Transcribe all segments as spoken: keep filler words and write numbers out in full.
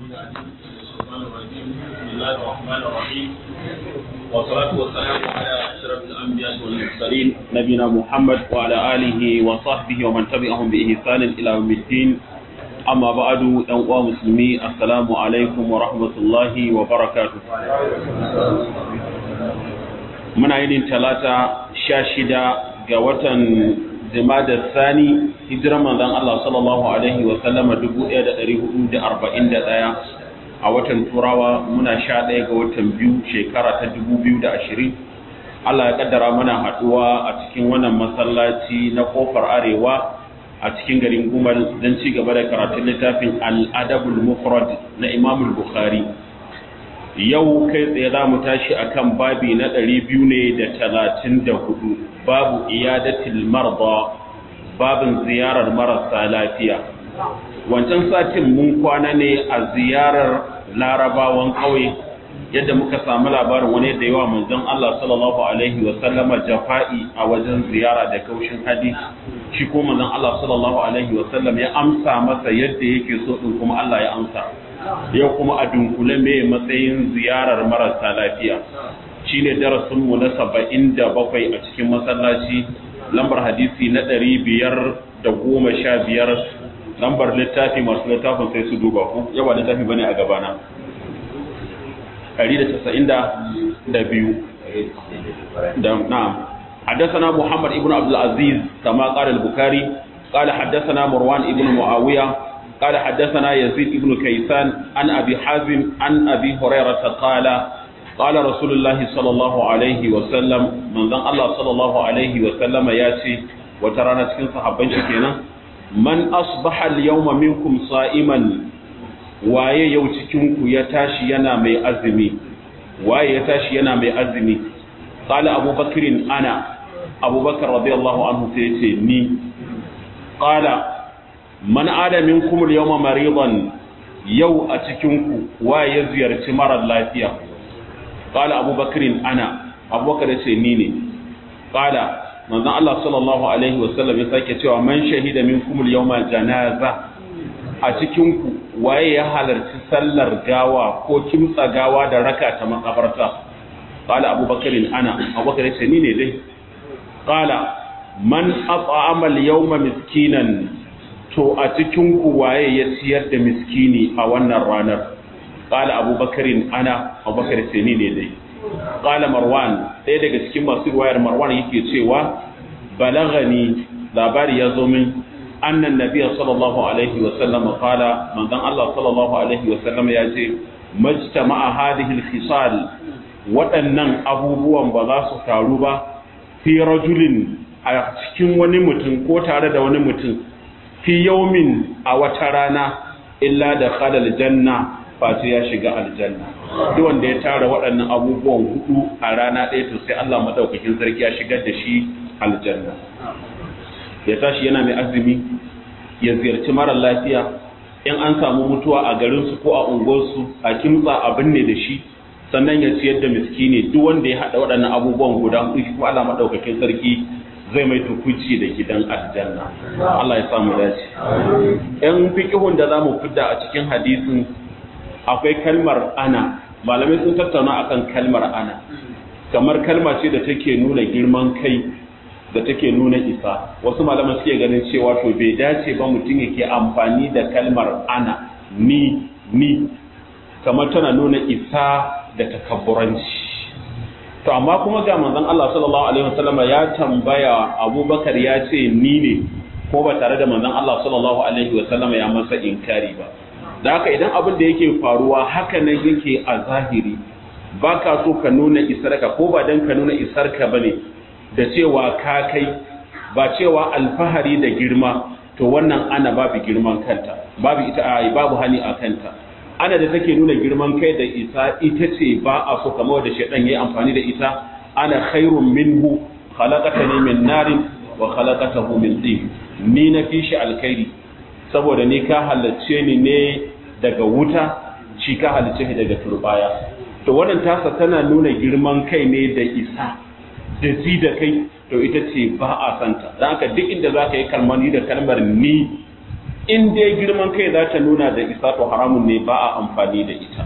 الشيطان الرجيم بسم الله الرحمن الرحيم والصلاة والسلام على أشرف الأنبياء والمرسلين نبينا محمد وعلى آله وصحبه ومن تبعهم بإحسان إلى يوم الدين أما بعد أيها المسلمين السلام عليكم ورحمة الله وبركاته من عيد ثلاثة شاشدة جوة جماد الثاني هجرة من ذن الله صلى الله عليه وسلم دبو إيدا أريه أربعين دايا a watan turawa muna sha ɗaya ga watan biyu shekara ta dubu biyu da ashirin Allah ya kaddara mana haɗuwa a cikin wannan masallaci na kofar arewa a cikin garin Gumal don ci gaba da karatun littafin al-adabul mufrad na Imam Bukhari. Yau kai tsaye za mu tashi akan babi na ɗari biyu ne da talatin da hudu, babu iyadatil marda, babin ziyarar marasa lafiya. Wancan satin mun kwana ne a ziyarar larabawan ƙauye yadda muka samu labarin wani da yawa manzon Allah sallallahu alaihi wa sallama jafa'i a wajen ziyara da kaushin hadi, shi ko manzon Allah sallallahu alaihi wa sallam ya amsa masa yadda yake so din kuma Allah ya amsa. Yau kuma a dunkule me matsayin ziyarar marasa lafiya shine darasin mu na saba'in da bakwai a cikin masallaci, lambar hadisi na ɗari biyar da goma sha biyar, lambar littafi masu littafin sai su duba ku, yawa littafi bane a gabana ɗari da casa'in da biyu da na'am. حدثنا محمد ابن عبد العزيز كما قال البخاري قال حدثنا مروان ابن معاوية قال حدثنا يزيد ابن كيسان عن أبي حازم عن أبي هريرة قال قال رسول الله صلى الله عليه وسلم من ذن الله صلى الله عليه وسلم ياتي وترانا cikin sahabban shi kenan man asbaha al-yawma minkum sa'iman, waye yau cikin ku ya tashi yana mai azumi, waye ya tashi yana mai azumi. Qala abubakrin ana, abubakar radiyallahu anhu sai yace ni. Qala man ada minkum al-yawma maridan, yau a cikin ku waye ya ziyarci mara lafiya. Qala abubakrin ana, abubakar yace ni ne. Qala manzon Allah sallallahu alaihi wasallam ya sake cewa man shahida minkum al-yawma janaza, a cikin ku waye ya halarci sallar gawa ko kimtsa gawa da raka ta makabarta. Qala abubakar ana, abubakar ya ce ni ne dai. Qala man at'ama al-yawma miskinan, to a cikin ku waye ya ciyar da miskini a wannan ranar. Qala abubakar ana, abubakar ya ce ni ne dai. Qala Marwan, ɗaya daga cikin masu ruwayar Marwan yake cewa balagani, labari ya zo min annan nabiyya sallallahu alaihi wa sallam qala, manzon Allah sallallahu alaihi wa sallam ya ce majtama'a hadhihi al-khisal, waɗannan abubuwan ba za su taru ba fi rajulin, a cikin wani mutum ko tare da wani mutum, fi yawmin, a wata rana, illa da khalal janna, face ya shiga aljanna. Duk wanda ya tara waɗannan abubuwan hudu a rana ɗaya, to sai Allah madaukakin sarki ya shigar da shi aljanna. Ya tashi yana mai azumi, ya ziyarci mara lafiya, in an samu mutuwa a garinsu ko a unguwarsu a kimtsa abin ne da shi, sannan ya ciyar da miskini. Duk wanda ya haɗa waɗannan abubuwan guda hudu, kuma Allah madaukakin sarki zai mai tukuci da gidan aljanna. Allah ya samu dace. Yan fiqhun da zamu fidda a cikin hadisin, akwai kalmar ana, malamai sun tattauna akan kalmar ana, kamar kalma ce da take nuna girman kai, da take nuna isa. Wasu malaman suke ganin cewa to bai dace ba mutum yake amfani da kalmar ana, ni ni, kamar tana nuna isa da takabburanci. To amma kuma ga manzon Allah sallallahu alaihi wasallam ya tambaya Abubakar ya ce ni ne, ko ba tare da manzon Allah sallallahu alaihi wasallam ya masa inkari ba. Da haka idan abin da yake faruwa haka nan yake a zahiri, ba ka so ka nuna isarka, ko ba dan ka nuna isarka ba ne da cewa ka kai, ba cewa alfahari da girma, to wannan ana babu girman kanta, babu ita a babu hani a kanta. Ana da take nuna girman kai da isa, ita ce ba a so, kamar da shaidan yayi amfani da ita, ana khairun minhu khalaqatani min narin wa khalaqatahu min tin, ni na fi shi alkhairi saboda ni ka halarce ni ne daga wuta, shi ka halarce ni daga turbaya. To wannan tasa tana nuna girman kai ne da isa da ji da kai, to ita ce ba a santa. Dan haka duk inda zaka yi kalmar ni da kalmar ni, in dai girman kai za ta nuna da isa to haramun ne ba a amfani da ita.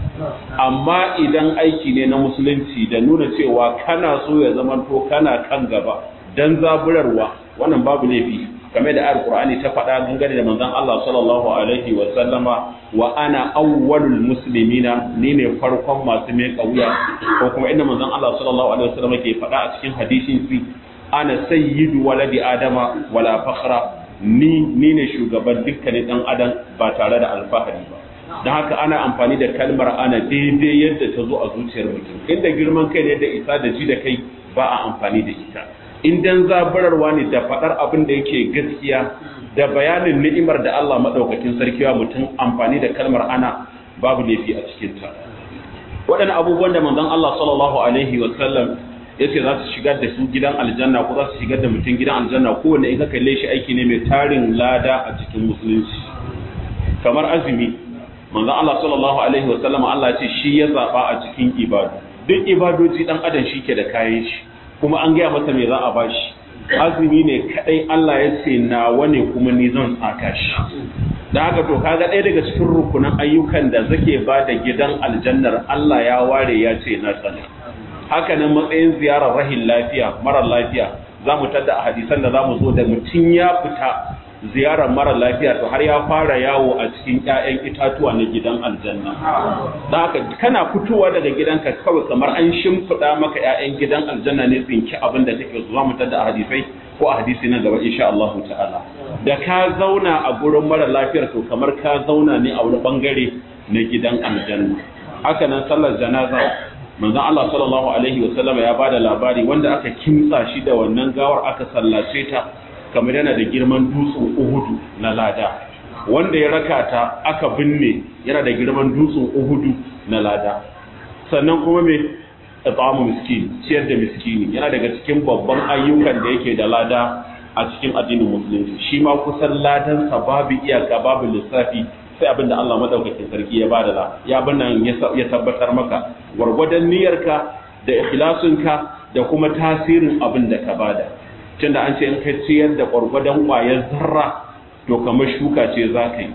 Amma idan aiki ne na musulunci da nuna cewa kana so ya zama to kana kan gaba dan zaburarwa, wannan babu laifi. Game da ayar Qur'ani ta faɗa dangane da manzon Allah sallallahu alaihi wa sallama, wa ana awwalul muslimina, ni ne farkon masu mai kauya, ko kuma inda manzon Allah sallallahu alaihi wa sallama ke faɗa a cikin hadisin fi ana sayyidu waladi adama wala fakhra, ni ni ne shugaban dukkanin dan adam ba tare da alfahari ba. don haka ana amfani da kalmar ana daidai yadda ta zo a zuciyar mutum. Inda girman kai ne da isa da ji da kai ba a amfani da ita. In dan zaburarwa ne da faɗar abin da yake gaskiya da bayanin ni'imar da Allah madaukakin sarkiwa mutum amfani da kalmar ana babu laifi a cikin ta. Waɗannan abubuwan da manzon Allah sallallahu alaihi wa sallam yace za su shigar da su gidan aljanna ko za su shigar da mutum gidan aljanna, kowanne in ka kalle shi aiki ne mai tarin lada a cikin musulunci. Kamar azumi, manzon Allah sallallahu alaihi wa sallam Allah ya ce shi ya zaba a cikin ibadu. Duk ibadoji dan adam shi ke da kayan shi, kuma an gaya masa me za a bashi. Azumi ne kadai Allah ya ce nawa ne kuma ni zan tsaka shi. Da haka to kaga ɗaya daga cikin rukunan ayyukan da zake ba da gidan aljannar Allah ya ware ya ce na tsana. Haka nan matsayin ziyarar rahin lafiya, marar lafiya, za mu tada a hadisan da za mu zo da mutum ya fita ziyarar marar lafiya to har ya fara yawo a cikin ƴaƴan itatuwa na gidan aljanna. Da haka kana fitowa daga gidanka kawai kamar an shimfiɗa maka ƴaƴan gidan aljanna ne, tsinki abin da take zuwa mu tada a hadisai ko a hadisi na gaba insha Allah ta'ala. Da ka zauna a gurin marar lafiyar to kamar ka zauna ne a wani bangare na gidan aljanna. Haka nan sallar janaza, manzon Allah sallallahu alaihi wa sallam ya bada labari wanda aka kimtsa shi da wannan gawar aka sallace ta kamar yana da girman dutsen Uhudu na lada, wanda ya raka ta aka binne yana da girman dutsen Uhudu na lada. Sannan kuma me it'amu miskin, ciyar da miskini yana daga cikin babban ayyukan da yake da lada a cikin addinin musulunci. Shi ma kusan ladan sa babu iyaka babu lissafi, sai abin da Allah madaukakin sarki ya bada la ya bannan ya tabbatar maka gwargwadon niyyarka da ikhlasinka da kuma tasirin abin da ka bada. Tunda an ce in ka ciyar da gwargwadon ƙwayar zarra to kamar shuka ce za ka yi,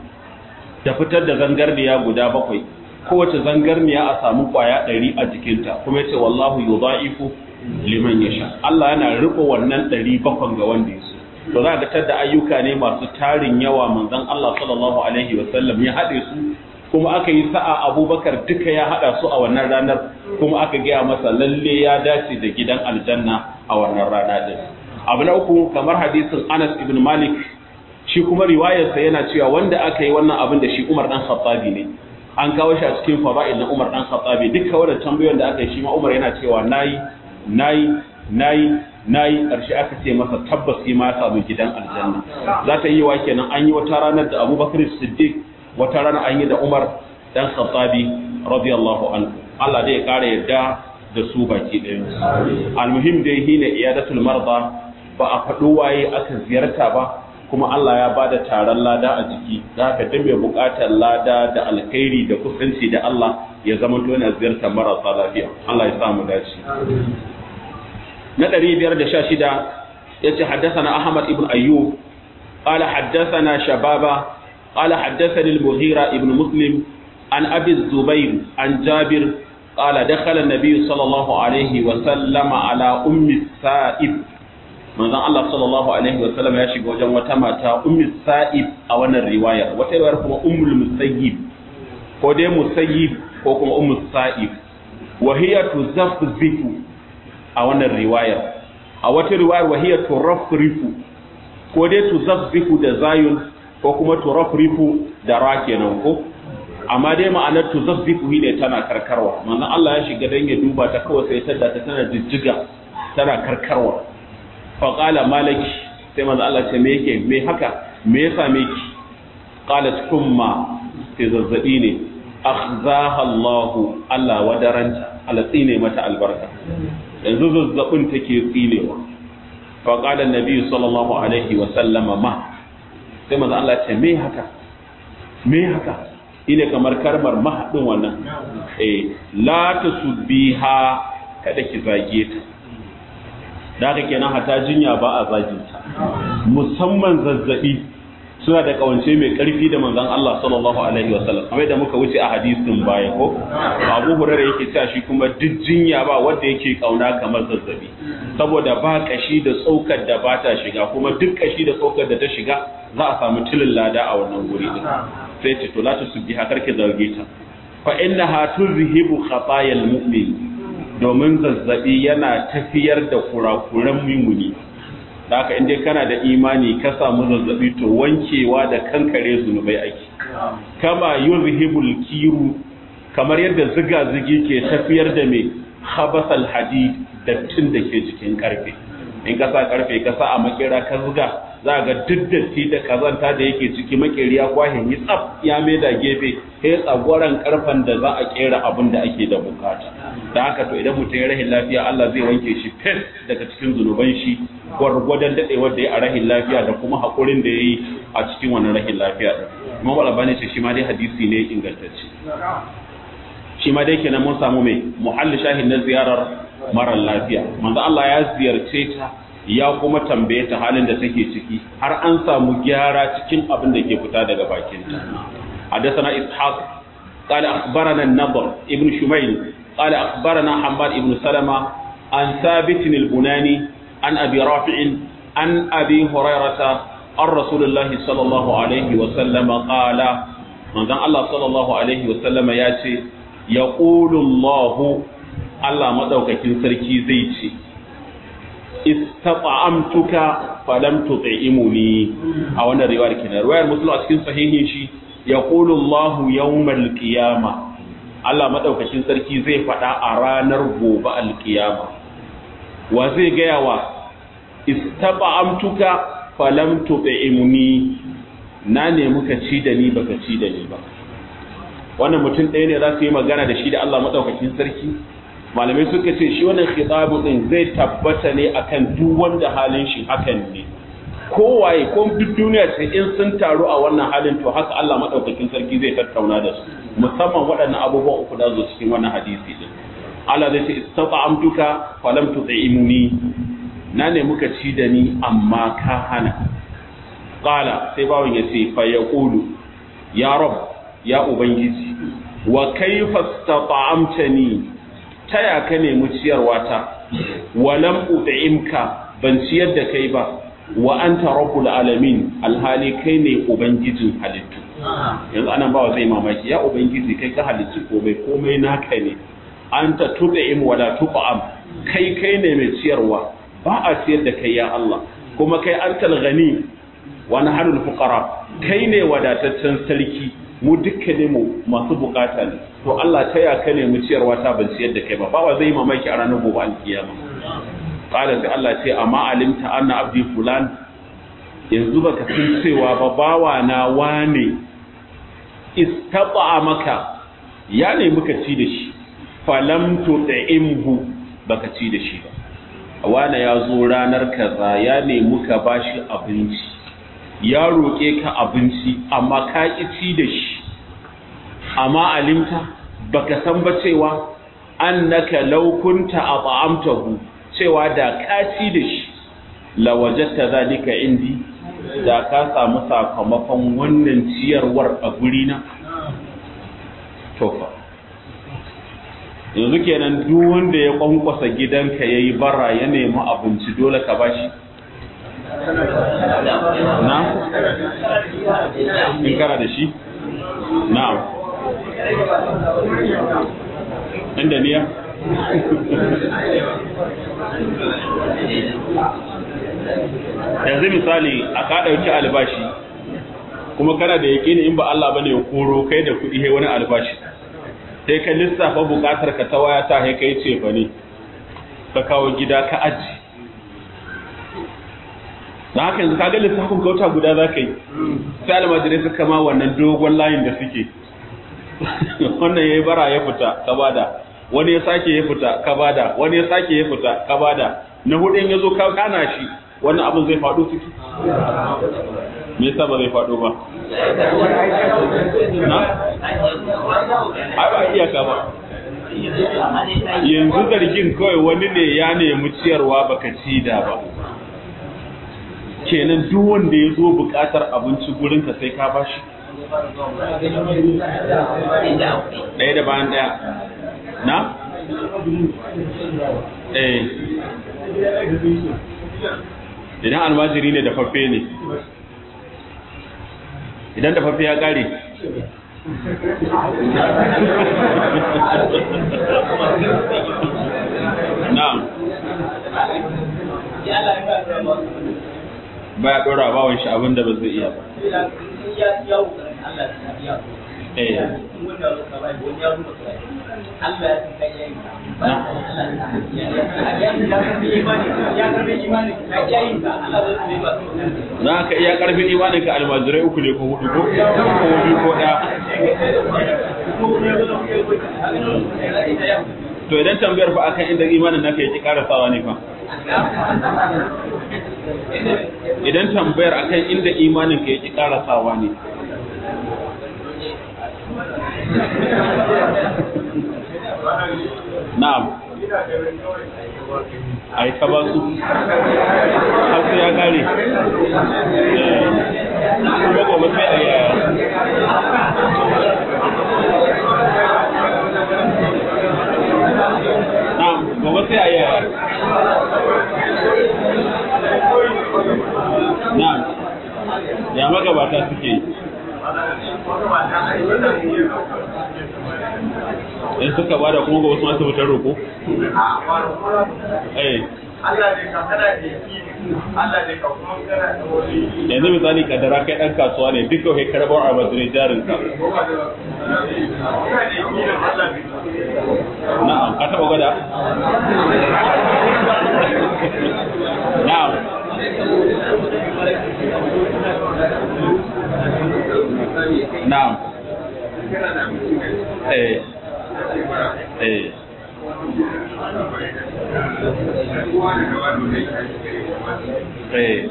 da fitar da zangarniya guda bakwai, kowace zangarniya a samu ƙwaya ɗari a jikinta, kuma yace wallahu yudha'ifu liman yasha. Allah yana riƙo wannan ɗari bakwai ga wanda ya so. To za ka tada ayyuka ne masu tarin yawa manzon Allah sallallahu alaihi wa sallam ya haɗe su, kuma aka yi sa'a Abubakar duka ya haɗa su a wannan ranar, kuma aka gaya masa lalle ya dace da gidan aljanna a wannan rana din. Abu na uku, kamar hadisin Anas ibn Malik, shi kuma riwayarsa yana cewa wanda aka yi wannan abin da shi Umar dan Khattabi ne. An kawo shi a cikin fada'il na Umar dan Khattabi, duka wannan tambayoyin da aka yi shi ma Umar yana cewa nayi nayi nayi nayi ƙarshe aka ce masa tabbas shi ma ya samu gidan aljanna. Za ta yi wa kenan an yi wata ranar da Abubakar Siddiq, wata rana an yi da Umar dan Khattabi radiyallahu anhu. Allah dai ya kare yadda da su baki ɗayan. Almuhim dai hine iyadatul marda, ba a faɗo waye aka ziyarta ba, kuma Allah ya bada taron lada a jiki. Da haka duk mai buƙatar lada da alkhairi da kusanci da Allah ya zama to yana ziyartar marasa lafiya. Allah ya sa mu dace. Na ɗari biyar da sha shida yace haddathana Ahmad ibn Ayyub qala haddathana Shababa qala haddathani al-Mughira ibn Muslim an Abi Zubair an Jabir qala dakhala an-nabiy sallallahu alaihi wa sallama ala ummi Sa'ib. Manzon Allah sallallahu alaihi wa sallam ya shiga wajen wata mata ummi Sa'ib a wannan riwaya, wata riwayar kuma ummul Musayyib, ko dai Musayyib ko kuma ummu Sa'ib. Wa hiya tuzafzifu a wannan riwayar, a wata riwayar wahiya turafrifu, ko dai tuzafzifu da zayun ko kuma turafrifu da ra kenan ko, amma dai ma'anar tuzafzifu ne tana karkarwa. Manzon Allah ya shiga dan ya duba ta, kawai sai tada ta tana jijjiga tana karkarwa. Fa qala malaki, sai manzon Allah ce me yake, me haka, me ya same ki? Qalat kumma, sai zazzabi ne. Akhzaha Allah, Allah wadaranta, Allah tsine mata albarka. Yanzu zazzabin take tsinewa. Fa qala annabi sallallahu alaihi wa sallama ma, sai manzo Allah ce me haka, me haka, ine kamar karmar mahadin wannan. Eh, la tasbiha, kada ki zage ta. Da haka kenan hata jinya ba a zagin ta, musamman zazzabi suna da kawance mai karfi da manzon Allah sallallahu alaihi wasallam kamar da muka wuce a hadisin baya ko Abu Hurairah yake cewa shi kuma duk jinya ba wanda yake kauna kamar zazzabi saboda ba kashi da tsokar da ba ta shiga kuma duk kashi da tsokar da ta shiga za a samu tilin lada a wannan guri din sai ce to la tusbiha karki zarge ta fa innaha tuzhibu khatayal mu'min domin zazzabi yana tafiyar da kurakuran mumini da haka inda kana da imani ka samu zazzabi to wankewa da kankare zunubai ake kama yuzhibul kiru kamar yadda ziga-zigi ke tafiyar da mai habasal hadid dattin da ke jikin karfe in ka sa karfe ka sa a makera ka zuga za ga duk datti da kazanta da yake ciki makeri ya kwahin yi tsaf ya mai da gefe sai tsagwaran karfen da za a kera abin da ake da bukata da haka to idan mutum ya rahin lafiya Allah zai wanke shi fes daga cikin zunuban shi gwargwadon dadewar da ya a rahin lafiya da kuma hakurin da ya yi a cikin wannan rahin lafiya din kuma wala bane ce shi ma dai hadisi ne ingantacce shi ma dai kenan mun samu mai muhalli shahin na ziyarar mara lafiya manzo Allah ya ziyarce ta ya kuma tambaye ta halin da take ciki har an samu gyara cikin abin da ke fita daga bakin ta hadathana ishaq qala akhbarana an-nadr ibn shumayl qala akhbarana hammad ibn salama an thabit al-bunani an abi rafi' an abi hurairah an rasulullahi sallallahu alaihi wa sallam qala manzo Allah sallallahu alaihi wa sallam ya ce yaqulu Allah Allah madaukakin sarki zai ce istata'amtuka falam tut'imuni a wannan riwayar kenan riwayar muslim a cikin sahihin shi yaqulu Allah yawmal qiyamah Allah madaukakin sarki zai faɗa a ranar gobe alkiyama wa zai gaya wa istata'amtuka falam tut'imuni na ne muka ci da ni baka ci da ni ba wannan mutum ɗaya ne za su yi magana da shi da Allah madaukakin sarki malamai suka ce shi wannan khitabu din zai tabbata ne akan duk wanda halin shi hakan ne kowaye ko duk duniya ce in sun taru a wannan halin to haka Allah madaukakin sarki zai tattauna da su musamman waɗannan abubuwan uku da zo cikin wannan hadisi din Allah zai ce istata'amtuka falam tut'imuni na ne muka ci da ni amma ka hana qala sai bawon ya ce fa yaqulu ya rab ya ubangiji wa kayfa istata'amtani taya ka nemi ciyarwa ta walam ut'imka ban ciyar da kai ba wa anta rabbul alamin alhali kai ne ubangijin halittu yanzu anan bawa zai mamaki ya ubangiji kai ka halittu komai komai naka ne anta tut'im wala tut'am kai kai ne mai ciyarwa ba a ciyar da kai ya Allah kuma kai antal ghani wa nahnu fuqara kai ne wadataccen sarki mu dukkanin mu masu bukata ne to Allah ta ya ka nemi ciyarwa ta ban ciyar da kai ba ba zai mamaki a ranar gobe alkiyama qala sai Allah ce amma alimta anna abdi fulan yanzu baka san cewa ba bawa na wane istata maka ya ne muka ci da shi falam tud'imhu baka ci da shi ba wane ya zo ranar kaza ya ne muka bashi abinci ya roƙe ka abinci amma ka ƙi ci da shi amma alimta baka san ba cewa annaka law kunta at'amtahu cewa da ka ci da shi la wajadta zalika indi da ka samu sakamakon wannan ciyarwar a guri na to fa yanzu kenan duk wanda ya kwankwasa gidanka yayi bara ya nemi abinci dole ka bashi na in kana da shi na'am inda niya yanzu misali a ka ɗauki albashi kuma kana da yaƙini in ba Allah bane ya koro kai da kuɗi sai wani albashi sai ka lissafa buƙatar ka ta waya ta sai kai ce fa ne ka kawo gida ka aji da haka yanzu kaga lissafin kauta guda za ka yi sai almajirai suka ma wannan dogon layin da suke wannan ya yi bara ya fita ka bada wani ya sake ya fita ka bada wani ya sake ya fita ka bada na hudun ya zo ka kana shi wannan abin zai faɗo ciki me yasa ba zai faɗo ba na ai ba iyaka ba yanzu zargin kawai wani ne ya nemi ciyarwa baka ci da ba kenan duk wanda ya zo buƙatar abinci gurinka sai ka bashi ɗaya da bayan ɗaya na? eh idan almajiri ne da fafe ne idan da fafe ya ƙare na'am ba ya ɗora bawon shi abin da ba zai iya ba na ka iya karfin imanin ka almajirai uku ne ko hudu ko ko biyu ko ɗaya to idan tambayar fa akan inda imanin naka yake karasawa ne fa idan tambayar akan inda imanin ka yake karasawa ne na'am ai ka ba su har sai ya kare kuma gobe sai a yi na'am gobe sai a yi na'am ya magabata suke in suka bada kuma ga wasu masu fitar roƙo? eh Allah ne ka kana da yakini Allah ne ka kuma kana da wani yanzu misali kadara kai dan kasuwa ne duka kai karbar a bazure jarin ka na'am ka taba gada na'am na'am eh eh eh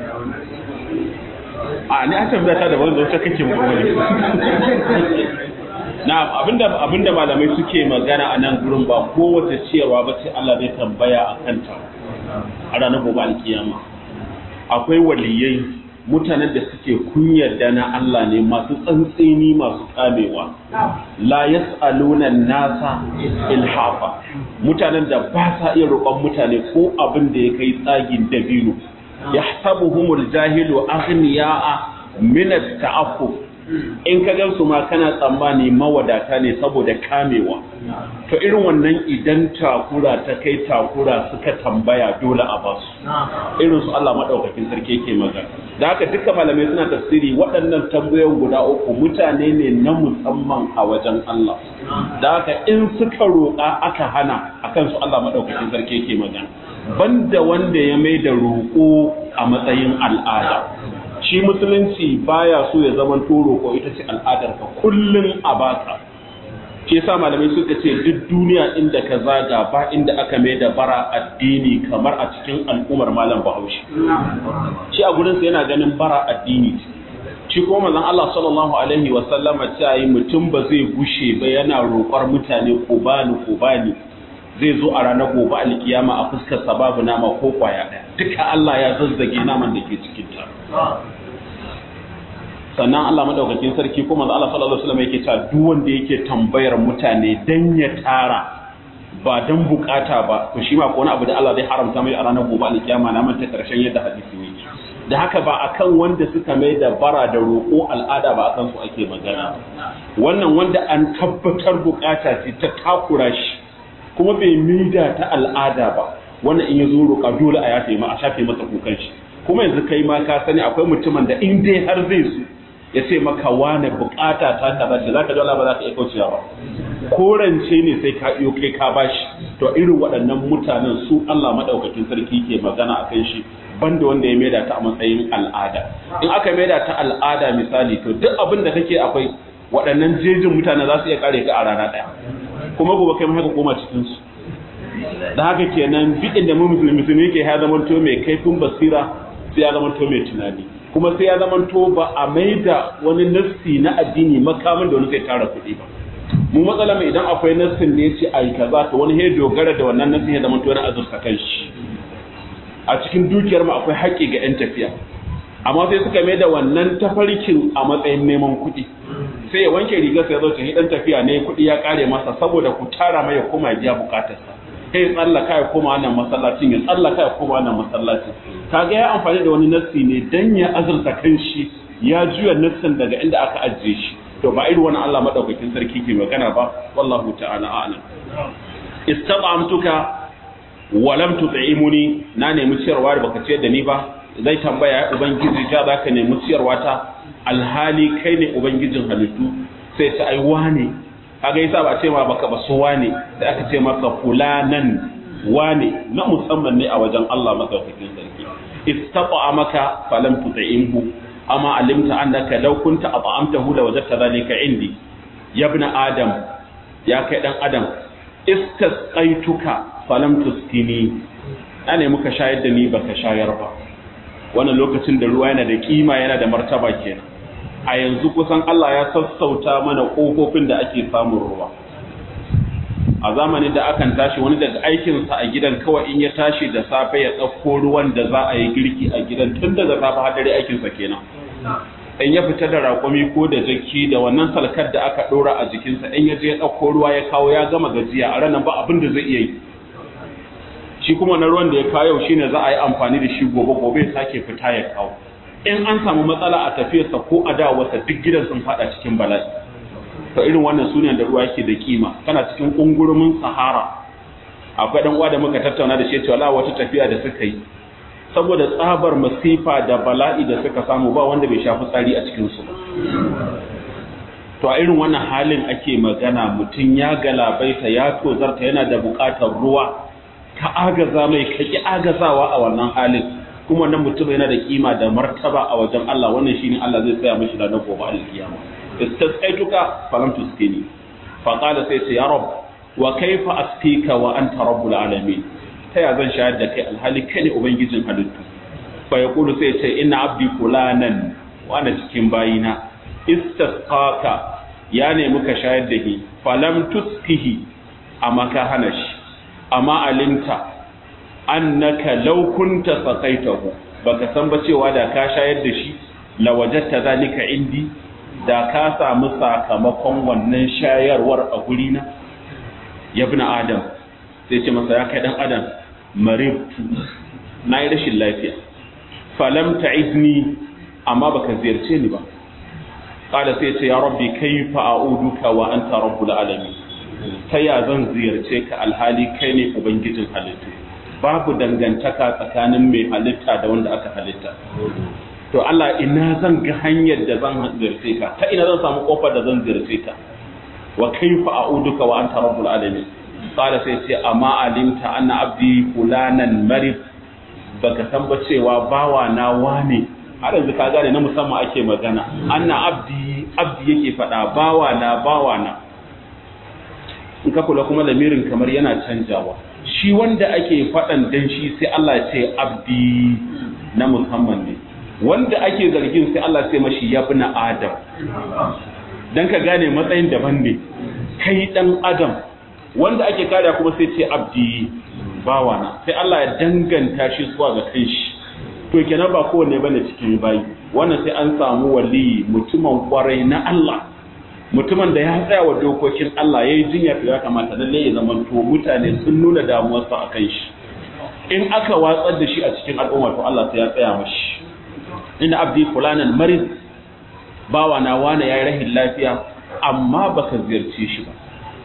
a ni a tambaya ta da wani zauce kake mu wani na'am abinda abinda malamai suke magana a nan gurin ba kowace ciyarwa ba ce Allah zai tambaya a kanta a ranar gobe alkiyama akwai waliyai mutanen da suke kunyar da na Allah ne masu tsantseni masu kamewa la yas'aluna nasa ilhafa mutanen da ba sa iya roƙon mutane ko abin da ya kai tsagin dabino yahsabuhumul jahilu aghniya'a min at-ta'affuf in ka gansu ma kana tsammani mawadata ne saboda kamewa to irin wannan idan takura ta kai takura suka tambaya dole a basu irin su Allah madaukakin sarki yake magana da haka duka malamai suna tafsiri waɗannan tambayoyin guda uku mutane ne na musamman a wajen Allah da haka in suka roƙa aka hana akan su Allah madaukakin sarki yake magana banda wanda ya mai da roƙo a matsayin al'ada shi musulunci baya so ya zama toro ko ita ce al'adar ka kullun a baka shi yasa malamai suka ce duk duniya inda ka zaga ba inda aka mai da bara addini kamar a cikin al'ummar malam Bahaushe shi a gurin sa yana ganin bara addini shi kuma manzon Allah sallallahu alaihi wa sallama ce yi mutum ba zai gushe ba yana roƙar mutane ko bani ko bani zai zo a ranar gobe alkiyama a fuskar sa babu nama ko kwaya ɗaya duka Allah ya zazzage naman da ke cikin ta sannan Allah madaukakin sarki kuma Allah sallallahu alaihi wasallam yake cewa duk wanda yake tambayar mutane dan ya tara ba dan bukata ba to shi ma ko wani abu da Allah zai haramta mai a ranar gobe alkiyama na manta karshen yadda hadisi yake da haka ba akan wanda suka mai da bara da roƙo al'ada ba akan su ake magana wannan wanda an tabbatar bukata ce ta takura shi kuma bai mida ta al'ada ba wannan in ya zo roƙa dole a yafe ma a shafe masa kukan shi kuma yanzu kai ma ka sani akwai mutumin da in dai har zai su ya ce maka wane bukata ta kaza ce zaka dole ba za ka iya kaucewa ba korance ne sai ka iyo kai ka bashi to irin waɗannan mutanen su Allah madaukakin sarki ke magana akan shi banda wanda ya maida ta a matsayin al'ada in aka maida ta al'ada misali to duk abin da kake akwai waɗannan jejin mutane za su iya kare ka a rana ɗaya kuma gobe kai ma haka koma cikin su da haka kenan duk inda mu musulmi yake ya zama to mai kaifin basira sai ya zama to mai tunani kuma sai ya zama to ba a maida wani nassi na addini makamin da wani zai tara kuɗi ba mu matsala mai idan akwai nassin da ya ce ai kaza to wani ya dogara da wannan nassin ya zama to na azurta kanshi a cikin dukiyar mu akwai haƙƙi ga 'yan tafiya amma sai suka mai da wannan tafarkin a matsayin neman kuɗi sai ya wanke rigar sai ya zo ta dan tafiya ne kuɗi ya kare masa saboda ku tara mai ya koma ya biya bukatarsa sai ya tsallaka ya koma wannan masallacin ya tsallaka ya koma wannan masallacin kaga ya amfani da wani nassi ne dan ya azurta kanshi ya juya nassin daga inda aka ajiye shi to ba irin wani Allah madaukakin sarki ke magana ba wallahu ta'ala a'lam istata'amtuka wa lam tut'imuni na nemi ciyarwa da baka ciyar da ni ba zai tambaya ubangiji ta zaka nemi ciyarwa ta alhali kai ne ubangijin halittu sai ta ai wane kaga yasa ba ce ma baka ba so wane sai aka ce maka fulanan wane na musamman ne a wajen Allah madaukakin sarki istata'amaka falam tut'imhu amma alimta annaka law kunta at'amtahu la wajadta dhalika indi ya ibn adam ya kai dan adam istasqaituka falam tuskini ane muka shayar da ni baka shayar ba wannan lokacin da ruwa yana da kima yana da martaba kenan a yanzu kusan Allah ya sassauta mana kofofin da ake samun ruwa a zamanin da akan tashi wani daga aikinsa a gidan kawai in ya tashi da safe ya ɗauko ruwan da za a yi girki a gidan tun daga safe har dare aikinsa kenan in ya fita da raƙumi ko da jaki da wannan salkar da aka ɗora a jikinsa in ya je ya ɗauko ruwa ya kawo ya gama gajiya a ranar ba abin da zai iya yi shi kuma na ruwan da ya kawo yau shine za a yi amfani da shi gobe gobe ya sake fita ya kawo in an samu matsala a tafiyarsa ko a dawarsa duk gidan sun faɗa cikin bala'i to irin wannan sunan da ruwa yake da kima kana cikin kungurumin sahara akwai dan uwa da muka tattauna da shi cewa la wata tafiya da suka yi saboda tsabar masifa da bala'i da suka samu ba wanda bai shafi tsari a cikin su ba to a irin wannan halin ake magana mutun ya galabaita ya tozarta yana da buƙatar ruwa ka agaza mai ka ki agazawa a wannan halin kuma wannan mutum yana da kima da martaba a wajen Allah wannan shine Allah zai tsaya mishi da gobe alkiyama istasqaituka falam tuskini fa qala sai ya rabb wa kayfa asqika wa anta rabbul alamin ta ya zan shahada kai alhali kai ne ubangijin halittu fa yaqulu sai ce inna abdi fulanan wa ana cikin bayina istasqaka ya ne muka shayar da shi falam tuskihi amma ka hana shi amma alimta annaka law kunta saqaitahu baka san ba cewa da ka shayar da shi la wajadta zalika indi da ka samu sakamakon wannan shayarwar a gurina ya bi na adam sai ce masa ya kai dan adam maribtu na yi rashin lafiya falam ta'izni amma baka ziyarce ni ba kada sai ce ya rabbi kaifa a'uduka wa anta rabbul alamin ta ya zan ziyarce ka alhali kai ne ubangijin halittu babu dangantaka tsakanin mai halitta da wanda aka halitta to Allah ina zan ga hanyar da zan ziyarce ka ta ina zan samu kofar da zan ziyarce ka wa kaifa a'uduka wa anta rabbul alamin qala sai ce amma alimta anna abdi fulanan marid baka san ba cewa bawa na wane har yanzu ka gane na musamman ake magana anna abdi abdi yake fada bawa na bawa na in ka kula kuma lamirin kamar yana canjawa shi wanda ake fadan dan shi sai Allah ya ce abdi na musamman ne wanda ake zargin sai Allah sai mashi ya bina adam dan ka gane matsayin daban ne kai dan adam wanda ake kare kuma sai ce abdi bawana sai Allah ya danganta shi zuwa ga kanshi to kenan ba kowanne bane cikin bayi wannan sai an samu wali mutumin kwarai na Allah mutumin da ya tsaya wa dokokin Allah yayi jinya to ya kamata lalle ya zama to mutane sun nuna damuwarsa akan shi in aka watsar da shi a cikin al'umma to Allah sai ya tsaya mashi inna abdi fulanan marid bawa na wani yayi rahin lafiya amma baka ziyarce shi ba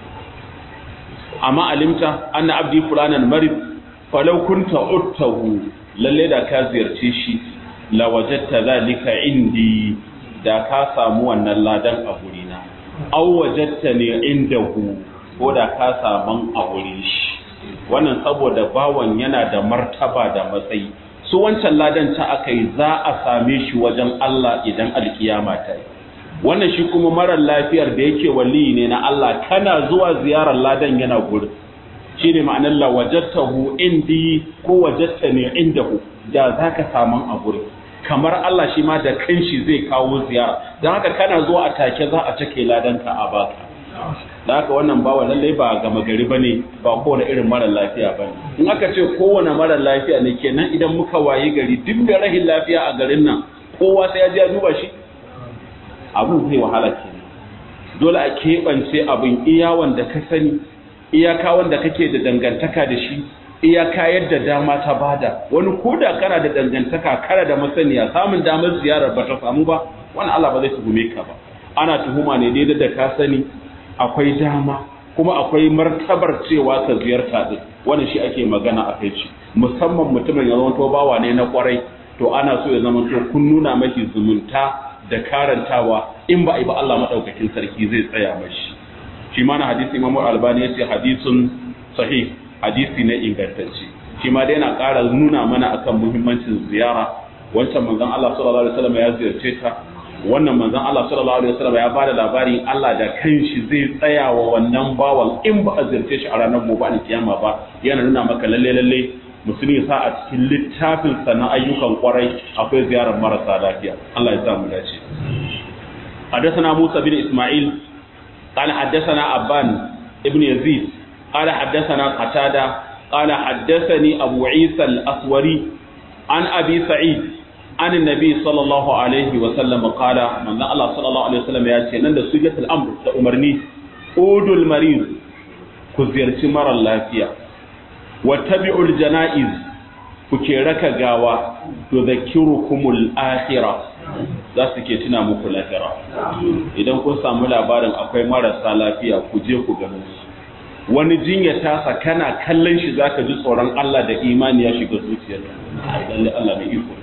amma alimta anna abdi fulanan marid falau kunta uttahu lalle da ka ziyarce shi la wajadta zalika indi da ka samu wannan ladan a gurina aw wajadtani indahu ko da ka samu a gurin shi wannan saboda bawan yana da martaba da matsayi su wancan ladan ta akai za a same shi wajen Allah idan alkiyama ta yi wannan shi kuma marar lafiyar da yake wali ne na Allah kana zuwa ziyarar ladan yana gurin shine ma'anar la wajadtahu indi ko wajadtani indahu da zaka samu a gurin kamar Allah shi ma da kanshi zai kawo ziyara dan haka kana zuwa a take za a take ladanka a baka da haka wannan bawa lallai ba gama gari bane ba kowane irin mara lafiya bane in aka ce kowane mara lafiya ne kenan idan muka wayi gari duk da rahin lafiya a garin nan kowa sai ya je ya duba shi abun zai wahala kenan dole a keɓance abin iya wanda ka sani iyaka wanda kake da dangantaka da shi iyaka yadda dama ta bada wani koda kana da dangantaka kana da masaniya samun damar ziyarar ba ta samu ba wani Allah ba zai tuhume ka ba ana tuhuma ne daidai da ka sani akwai dama kuma akwai martabar cewa ka ziyarta din wannan shi ake magana a kai shi musamman mutumin ya zama to bawa ne na kwarai to ana so ya zama to kun nuna mashi zumunta da karantawa in ba a yi ba Allah madaukakin sarki zai tsaya mashi shi ma na hadisi Imam Albani yace hadisun sahih hadisi ne ingantacce shi ma dai yana ƙara nuna mana akan muhimmancin ziyara wancan manzon Allah sallallahu alaihi wasallam ya ziyarce ta wannan manzon Allah sallallahu alaihi wasallam ya bada labarin Allah da kanshi zai tsaya wa wannan bawan in ba a ziyarce shi a ranar gobe alkiyama ba yana nuna maka lalle lalle musulmi sa a cikin littafin sa na ayyukan kwarai akwai ziyarar marasa lafiya Allah ya sa mu dace حدثنا موسى بن إسماعيل قال حدثنا أبان ابن يزيد قال حدثنا قتادة قال حدثني أبو عيسى الأسوري عن أبي سعيد عن النبي صلى الله عليه وسلم قال من الله صلى الله عليه وسلم يأتي نند سجة الأمر تأمرني أود المريض كزيرت مر اللافية واتبعوا الجنائز كيرك غاوة تذكركم الآخرة za su ke tuna muku lahira idan kun samu labarin akwai marasa lafiya ku je ku gano su wani jinya tasa kana kallon shi zaka ji tsoron Allah da imani ya shiga zuciyarka lalle Allah mai iko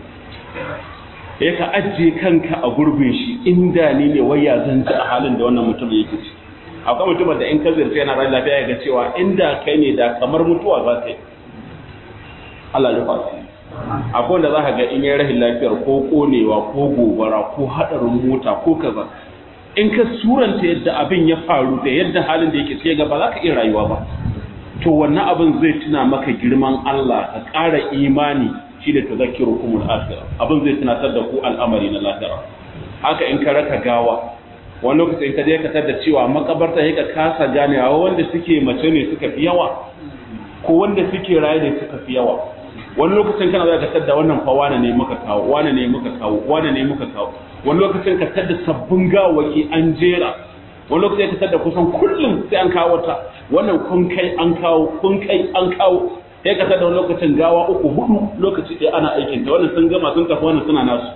eh ka ajiye kanka a gurbin shi inda ni ne waya zan ji a halin da wannan mutum yake ci akwai mutumin da in ka zirce yana ran lafiya ya ga cewa inda kai ne da kamar mutuwa za ka yi Allah ya fasi akwai wanda za ka ga in yi rahin lafiyar ko konewa ko gobara ko haɗarin mota ko kaza in ka suranta yadda abin ya faru da yadda halin da yake sai ga ba za ka iya rayuwa ba to wannan abin zai tuna maka girman Allah ka ƙara imani shi da tazakkirukumul akhirah abin zai tunatar da ku al'amari na lahira haka in ka raka gawa wani lokacin ka je ka tada cewa makabarta yake kasa ganewa wanda suke mace ne suka fi yawa ko wanda suke raye ne suka fi yawa wani lokacin kana za ka tada wannan fa wane ne muka kawo wane ne muka kawo wane ne muka kawo wani lokacin ka tada sabbin gawaki an jera wani lokacin ka tada kusan kullum sai an kawo ta wannan kun kai an kawo kun kai an kawo sai ka tada wani lokacin gawa uku hudu lokaci ɗaya ana aikin ta wannan sun gama sun tafi wannan suna nasu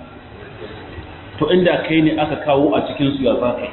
to inda kai ne aka kawo a cikin su ya za ka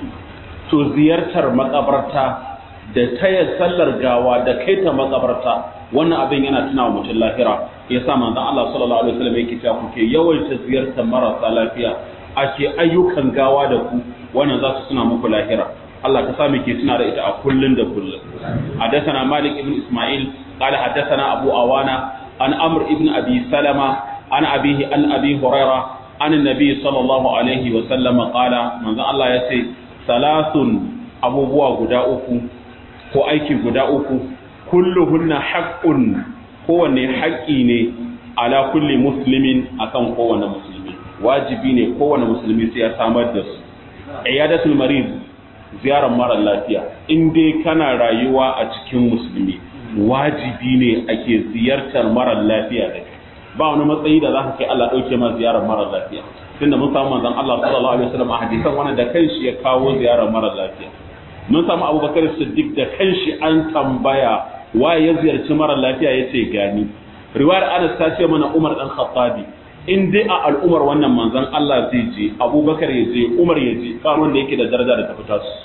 to ziyartar makabarta da taya sallar gawa da kai ta makabarta wannan abin yana tuna wa mutum lahira yasa manzon Allah sallallahu alaihi wasallam yake cewa kuke yawaita ziyartar marasa lafiya ake ayyukan gawa da ku wannan za su tuna muku lahira Allah ka sa mu ke tuna da ita a kullun da kullun hadathana Malik ibn Isma'il qala hadathana Abu Awana an Amr ibn Abi Salama an abihi an Abi Hurairah an annabi sallallahu alaihi wasallam qala manzon Allah yace salasun abubuwa guda uku ko aiki guda uku kulluhunna haqqun kowanne haƙƙi ne ala kulli muslimin akan kowanne musulmi wajibi ne kowanne musulmi sai ya samar da su iyadatul marid ziyarar mara lafiya in dai kana rayuwa a cikin musulmi wajibi ne ake ziyartar mara lafiya da ba wani matsayi da zaka kai Allah dauke ma ziyarar mara lafiya tunda mun samu manzon Allah sallallahu alaihi wasallam a hadisan wannan da kanshi ya kawo ziyarar mara lafiya mun samu Abubakar Siddiq da kanshi an tambaya waye ya ziyarci mara lafiya yace gani riwayar Anas ta ce mana Umar dan Khattabi in dai a al'umar wannan manzon Allah zai je Abubakar ya je Umar ya je ba wanda yake da daraja da ta fita su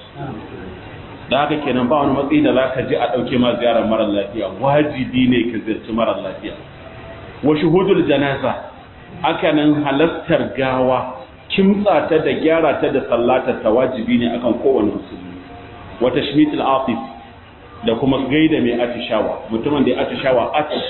da haka kenan ba wani matsayi da zaka je a dauke ma ziyarar mara lafiya wajibi ne ka ziyarci mara lafiya wa shuhudul janaza haka nan halattar gawa kimtsa ta da gyara ta da sallatar ta wajibi ne akan kowane musulmi wa tashmitul atif da kuma gaida mai atishawa mutumin da ya atishawa atish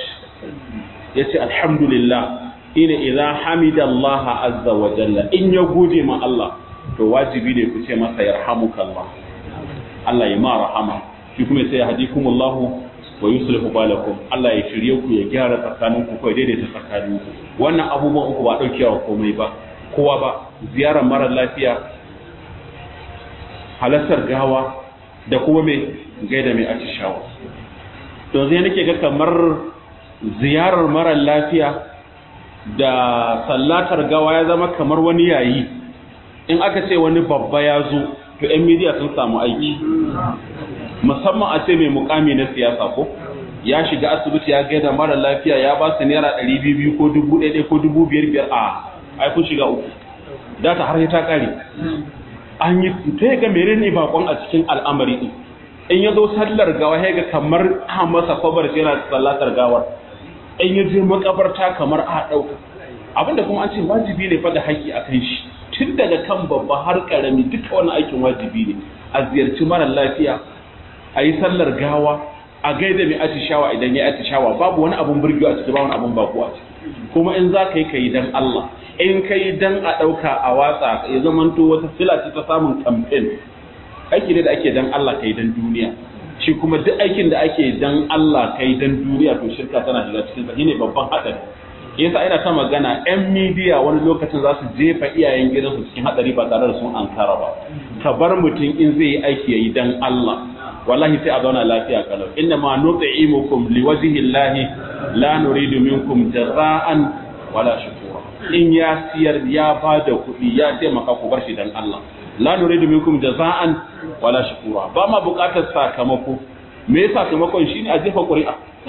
yace alhamdulillah ina idza hamidallaha azza wa jalla in ya gode ma Allah to wajibi ne ku ce masa yarhamukallah Allah ya ma rahama shi kuma sai hadikumullahu wa yuslihu balakum Allah ya shirye ku ya gyara tsakaninku ko ya daidaita tsakaninku wannan abubuwan uku ba daukewa komai ba kowa ba ziyarar mara lafiya halartar gawa da kuma mai gaida mai atishawa. To zai nake ga kamar ziyarar mara lafiya da sallatar gawa ya zama kamar wani yayi. In aka ce wani babba ya zo to 'yan midiya sun samu aiki, musamman a ce mai mukami na siyasa ko ya shiga asibiti ya gaida mara lafiya ya ba su naira ɗari biyu ko dubu ɗaya ko dubu biyar biyar a ai kun shiga uku data har ta kare. An yi ta ga mere ne bakon a cikin al'amari din, in ya zo sallar gawa ya ga kamar a masa kwabar yana sallatar gawar, in ya je makabarta kamar a ɗauka. Abinda kuma an ce wajibi ne fa da haƙƙi a kan shi, tun daga kan babba har ƙarami duka wani aikin wajibi ne. A ziyarci mara lafiya, a yi sallar gawa, a gaida mai atishawa idan ya atishawa, babu wani abun burgewa a ciki, ba wani abun bako a ciki. Kuma in za ka yi ka yi dan Allah, in ka yi dan a ɗauka a watsa ya zamanto wata sila ce ta samun kamfen. Aiki ne da ake dan Allah ka yi dan duniya, shi kuma duk aikin da ake dan Allah ka yi dan duniya to shirka tana shiga cikin sa, ne babban haɗari. Yasa ina ta magana 'yan midiya wani lokacin za su jefa iyayen gidansu cikin haɗari ba tare da sun ankara ba. Ka bar mutum in zai yi aiki ya yi dan Allah, wallahi sai a zauna lafiya kalau. Inna ma nut'imukum liwajhi llahi la nuridu minkum jaza'an wala shukura. In ya siyar ya bada kuɗi ya taimaka ku bar shi dan Allah, la nuridu minkum jaza'an wala shukura. Ba ma buƙatar sakamako. Me yasa sakamakon shine a jefa ƙuri'a,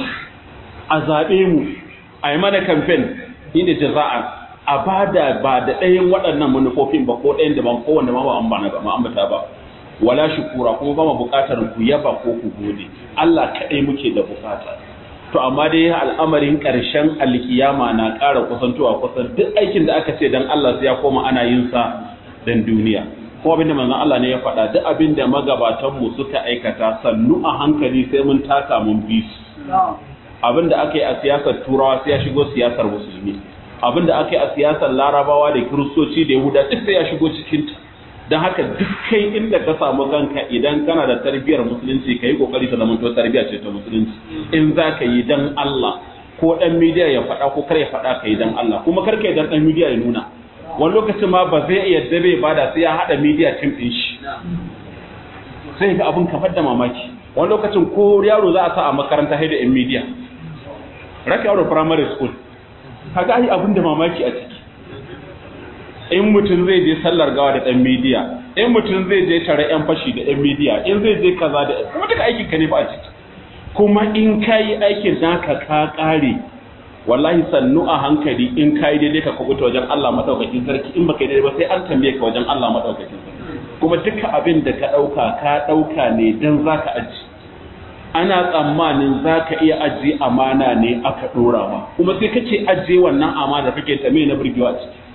a zaɓe mu, a yi mana kamfen, shine jaza'an. A bada ba da ɗayan waɗannan manufofin ba ko ɗayan da ban kowanne ma ba ambata ba. Wala shukura, kuma ba mu buƙatar ku yaba ko ku gode, Allah kaɗai muke da buƙata. To amma dai al'amarin ƙarshen alkiyama na ƙara kusantowa kusan duk aikin da aka ce dan Allah sai ya koma ana yin sa dan duniya. Ko abinda manzon Allah ne ya faɗa, duk abinda magabatan mu suka aikata sannu a hankali sai mun taka mun bi su. Abinda aka yi a siyasar Turawa sai ya shigo siyasar Musulmi, abinda aka yi a siyasar Larabawa da Kiristoci da Yahuda duk sai ya shigo cikin ta. Don haka duk kai inda ka samu kanka idan kana da tarbiyar musulunci ka yi kokari ta zamanto tarbiya ce ta musulunci. In za ka yi dan Allah, ko dan midiya ya faɗa ko kar ya faɗa ka yi dan Allah, kuma kar ka yi dan dan midiya ya nuna. Wani lokacin ma ba zai yadda bai bada sai ya haɗa midiya tim ɗin shi, sai ga abin kamar da mamaki. Wani lokacin ko yaro za a sa a makaranta haida yan midiya, raka yaro primary school, kaga ai abin da mamaki a ciki. In mutum zai je sallar gawa da ɗan midiya, in mutum zai je tare ‘yan fashi da ‘yan midiya, in zai je kaza da kuma duka aikin ka ne ba a ciki. Kuma in ka yi aikin naka ka ƙare, wallahi sannu a hankali in ka yi daidai ka kubuta wajen Allah maɗaukakin sarki, in baka yi daidai ba sai an tambaye ka wajen Allah maɗaukakin sarki. Kuma duka abin da ka ɗauka ka ɗauka ne don za ka aji. Ana tsammanin za ka iya ajiye amana ne aka ɗora ma, kuma sai kake ajiye wannan amana kake ta me na burgewa a ciki.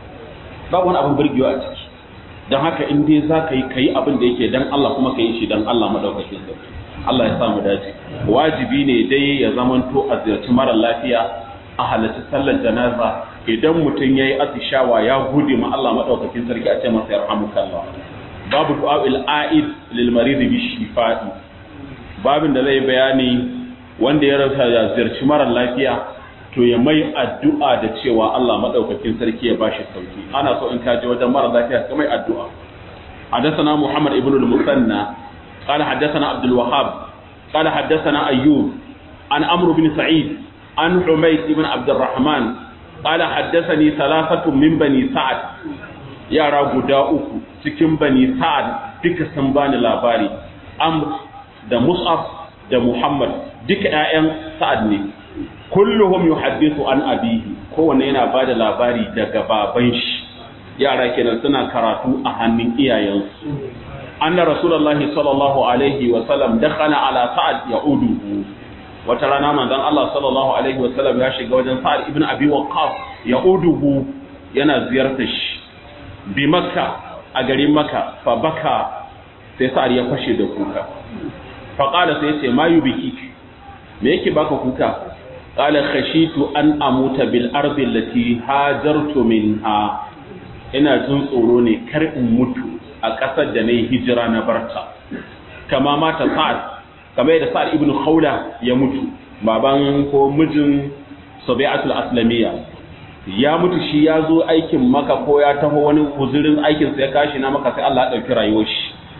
Ba wani abin burgewa a ciki. Don haka in dai za ka yi ka yi abin da yake dan Allah kuma ka yi shi dan Allah madaukakin sarki. Allah ya sa mu dace. Wajibi ne dai ya zamanto a ziyarci mara lafiya, a halarci sallar janaza. Idan mutum ya yi atishawa ya gode ma Allah madaukakin sarki a ce masa yarhamukallah. Babu du'a'il a'id lil marid bi shifa'i. Babin da zai bayani wanda ya rasa ya ziyarci mara lafiya to ya mai addu'a da cewa Allah madaukakin sarki ya bashi sauki. Ana so in ka je wajen mara lafiya ka mai addu'a. Hadathana Muhammad ibn al-Musanna qala hadathana Abdul Wahhab qala hadathana Ayyub an Amr bin Sa'id an Humayd ibn Abd al-Rahman qala hadathani thalathatu min bani Sa'ad. Yara guda uku cikin bani Sa'ad duka sun bani labari. Amr da Mus'ab da Muhammad duka ƴaƴan Sa'ad ne. Kulluhum yuhaddithu an abihi, kowanne yana bada labari daga baban shi. Yara kenan suna karatu a hannun iyayensu. Anna Rasulullahi sallallahu alaihi wa sallam dakhala ala Sa'ad ya'uduhu. Wata rana manzon Allah sallallahu alaihi wa sallam ya shiga wajen Sa'ad ibn Abi Waqqas ya'uduhu, yana ziyartar shi bi Makka, a garin Makka. Fa baka, sai Sa'ad ya fashe da kuka. Fa qala, sai ya ce ma yubiki, me yake baka kuka? Qala khashitu an amuta bil ardi allati hajartu minha. Ina jin tsoro ne kar in mutu a ƙasar da nayi hijira na barta. Kama mata Sa'ad, kamar yadda Sa'ad ibn Khawla ya mutu, baban ko mijin Sabi'atul Aslamiyya. Ya mutu, shi ya zo aikin Maka ko ya taho wani uzurin aikin sa ya kashi na Maka, sai Allah ya dauki rayuwar shi.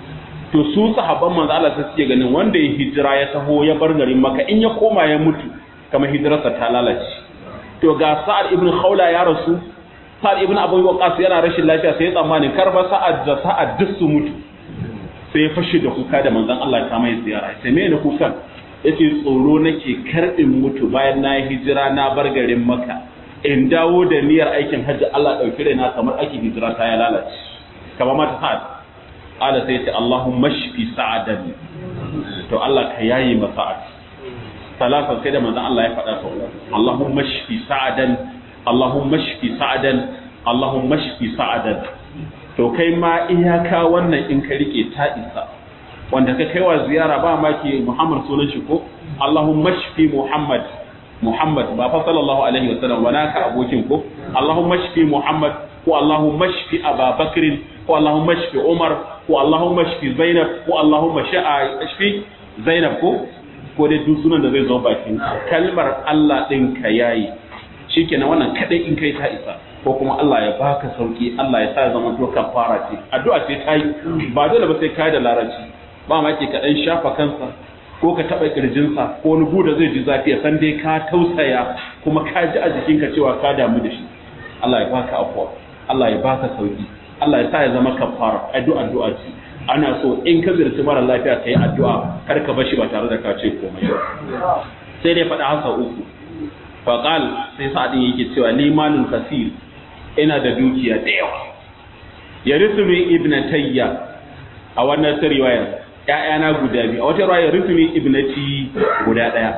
to su sahabban manzo Allah sai suke ganin wanda ya hijira ya taho ya bar garin Makka in ya koma ya mutu kamar hijirarsa ta lalace. To ga Sa'ad ibn Khawla ya rasu, Sa'ad ibn Abu Waqqas yana rashin lafiya sai ya tsammani karba Sa'ad da Sa'ad duk su mutu. Sai ya fashi da kuka da manzon Allah ta mai ziyara. Sai me ne kukan? Yace tsoro nake karbin mutu bayan na hijira na bar garin Makka. In dawo da niyyar aikin hajji Allah dauki raina kamar ake hijira ta ya lalace. Kamar mata Sa'ad. Allah sai ya ce Allahumma shfi Sa'adan. To Allah ka yayi ma Sa'ad. Salasa sai da manzon Allah ya faɗa sau. Allahumma shfi Sa'adan. Allahumma shfi Sa'adan. Allahumma shfi Sa'adan. To kai ma iyaka wannan in ka rike ta isa. Wanda ka kaiwa ziyara ba ma ke Muhammad sunan shi ko Allahumma shfi Muhammad. Muhammad ba fa sallallahu alaihi wasallam wa naka abokin ko Allahumma shfi Muhammad ko Allahumma shfi Aba Bakr ko Allahumma shfi Umar ko Allahumma shfi Zainab ko Allahumma shfi Zainab ko ko dai duk sunan da zai zo bakin kalmar Allah din ka yayi shikenan wannan kadai in kai ta isa ko kuma Allah ya baka sauki Allah ya sa zaman to kafara ce addu'a ce ta yi ba dole ba sai kai da larabci ba ma ke ka dan shafa kansa ko ka taɓa ƙirjinsa ko wani guda zai ji zafi ya san dai ka tausaya kuma ka ji a jikinka cewa ka damu da shi Allah ya baka afuwa Allah ya baka sauki Allah ya sa ya zama kafara addu'a addu'a ce ana so in ka zirci mara lafiya ka yi addu'a kar ka bashi ba tare da ka ce komai sai dai faɗa hasa uku faqal sai sa'adin yake cewa limanul kasir ina da dukiya da yawa yarithu ibnatayya a wannan riwayar ‘ya'yana guda biyu, a wata raya rufini ibnati guda ɗaya,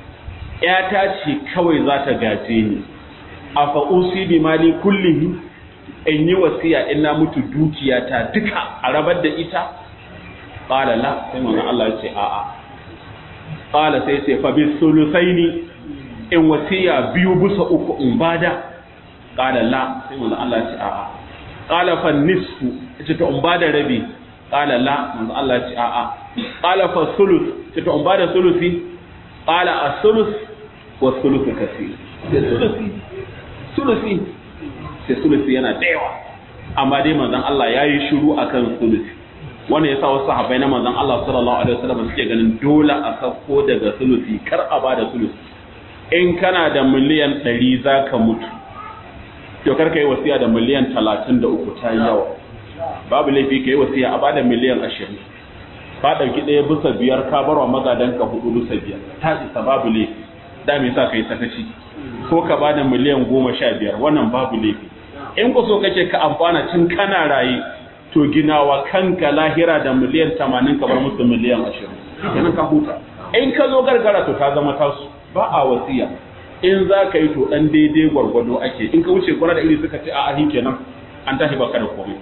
‘yata ce kawai za ta gaje ni, a fa'usi bi mali kullihi in yi wasiya in na mutu dukiyata duka a rabar da ita? Ƙala la, sai mana Allah ce a'a. Ƙala sai ce fa bi sulusai ni in wasiya biyu bisa uku in bada? Ƙala la, sai mana Allah ce a'a. Ƙala fa nisfu, ita ta in bada rabi. Qala la manzo Allah ce a'a qala fa sulus ce to an bada sulusi qala as-sulus wa sulusu kaseer ce sulusi sulusi ce sulusi yana da yawa amma dai manzon Allah yayi shiru akan sulusi wannan yasa wasu sahabbai na manzon Allah sallallahu alaihi wasallam suke ganin dole a sako daga sulusi kar a bada sulusi in kana da miliyan ɗari zaka mutu to kar kai wasiya da miliyan talatin da uku ta yawa babu laifi ka yi wasiya a bada miliyan ashirin ka ɗauki ɗaya bisa biyar ka bar wa magadanka hudu bisa biyar ta isa babu laifi da me yasa ka yi sakaci ko ka bada miliyan goma sha biyar wannan babu laifi in ku so kake ka amfana tun kana raye to ginawa kanka lahira da miliyan tamanin ka bar musu miliyan ashirin kenan ka huta in ka zo gargara to ta zama tasu ba a wasiya in za ka yi to ɗan daidai gwargwado ake in ka wuce gwara da iri suka ce a'a kenan an tashi baka da komai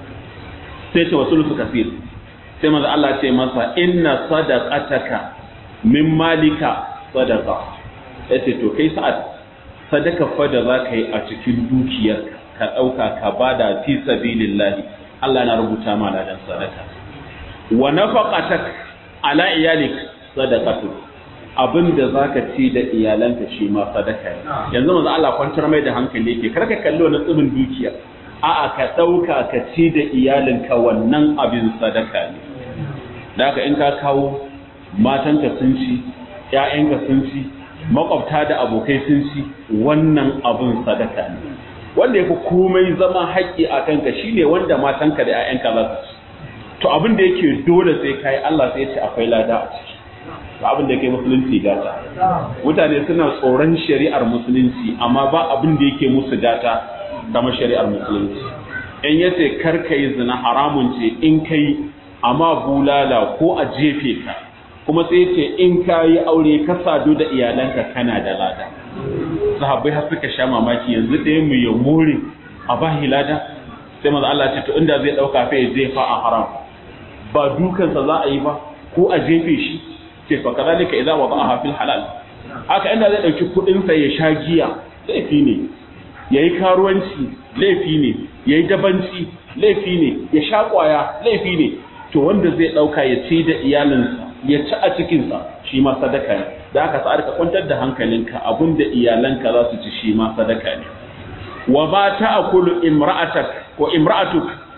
sai ce wasu su kafir sai maza Allah ce masa inna sadaqataka min malika sadaqa yace to kai sa'ad sadaka fa da zaka yi a cikin dukiyar ka dauka ka bada fi sabilillah Allah na rubuta ma ladan sadaka wa nafaqatak ala iyalik sadaqatu abinda zaka ci da iyalanka shi ma sadaka ne yanzu maza Allah kwantar mai da hankali yake karka kallo na tsibin dukiya a'a ka ɗauka ka ci da iyalinka wannan abin sadaka ne da haka in ka kawo matanka sun ci ‘ya'yanka sun ci makwabta da abokai sun ci wannan abin sadaka ne wanda ya fi komai zama haƙƙi a kanka shine wanda matanka da ‘ya'yanka za su ci to abin da yake dole sai kai Allah sai ce akwai lada a ciki to abin da yake musulunci gata mutane suna tsoron shari'ar musulunci amma ba abin da yake musu gata kamar shari'ar musulunci in yace kar ka yi zina haramun ce in kai amma bulala ko a jefe ka kuma sai ce in ka yi aure ka sadu da iyalanka kana da lada sahabbai har suka sha mamaki yanzu da mu ya more a bahi lada sai manzo Allah ce to inda zai dauka fa ya jefa a haram ba dukansa za a yi ba ko a jefe shi ce fa kadalika idza wada'aha fil halal haka inda zai dauki kudin sa ya sha giya laifi ne yayi karuwanci laifi ne yayi dabanci laifi ne ya sha kwaya laifi ne to wanda zai dauka ya ci da iyalinsa ya ci a cikin sa shi ma sadaka ne da haka sai ka kwantar da hankalinka abinda iyalanka za su ci shi ma sadaka ne wa ba ta'kulu imra'atak ko imra'atuk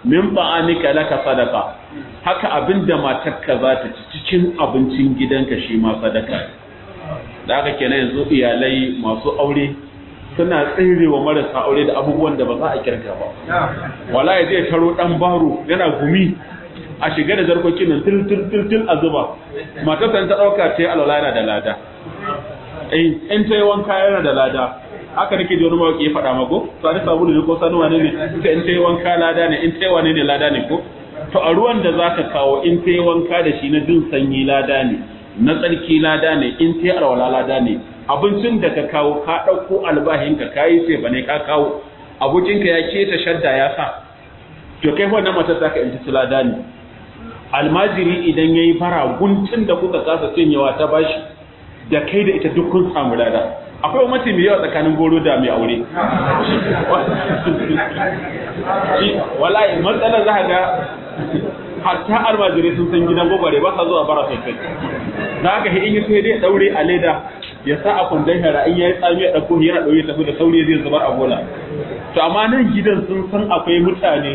min ta'amika laka sadaqa haka abinda matarka za ta ci cikin abincin gidanka shi ma sadaka da haka kenan yanzu iyalai masu aure suna tsirewa marasa aure da abubuwan da ba za a kirga ba wallahi zai taro dan baro yana gumi a shiga da zarkokin nan til til til til a zuba matarsa ta dauka ta yi alwala yana da lada eh in ta yi wanka yana da lada haka nake da wani mawaki ya faɗa mago to a sabulu ne ko sanu wane ne sai in ta yi wanka lada ne in ta yi wane ne lada ne ko to a ruwan da zaka kawo in ta yi wanka da shi na jin sanyi lada ne na tsarki lada ne in ta yi alwala lada ne abincin da ka kawo ka ɗauko albahinka ka yi sai bane ka kawo abokinka ya keta shadda ya sa to kai wannan matar zaka in ta lada ne almajiri idan yayi bara guntun da kuka kasa cinyewa ta bashi da kai da ita duk kun samu lada akwai umarci mai yawa tsakanin goro da mai aure wallahi matsalar za ga hatta almajirai sun san gidan gwagware ba sa zuwa bara sosai za ka in yi sai dai daure a leda ya sa a kwandon hara in ya yi tsami ya ɗauko yana ɗauye tafi da sauri zai zubar a bola to amma nan gidan sun san akwai mutane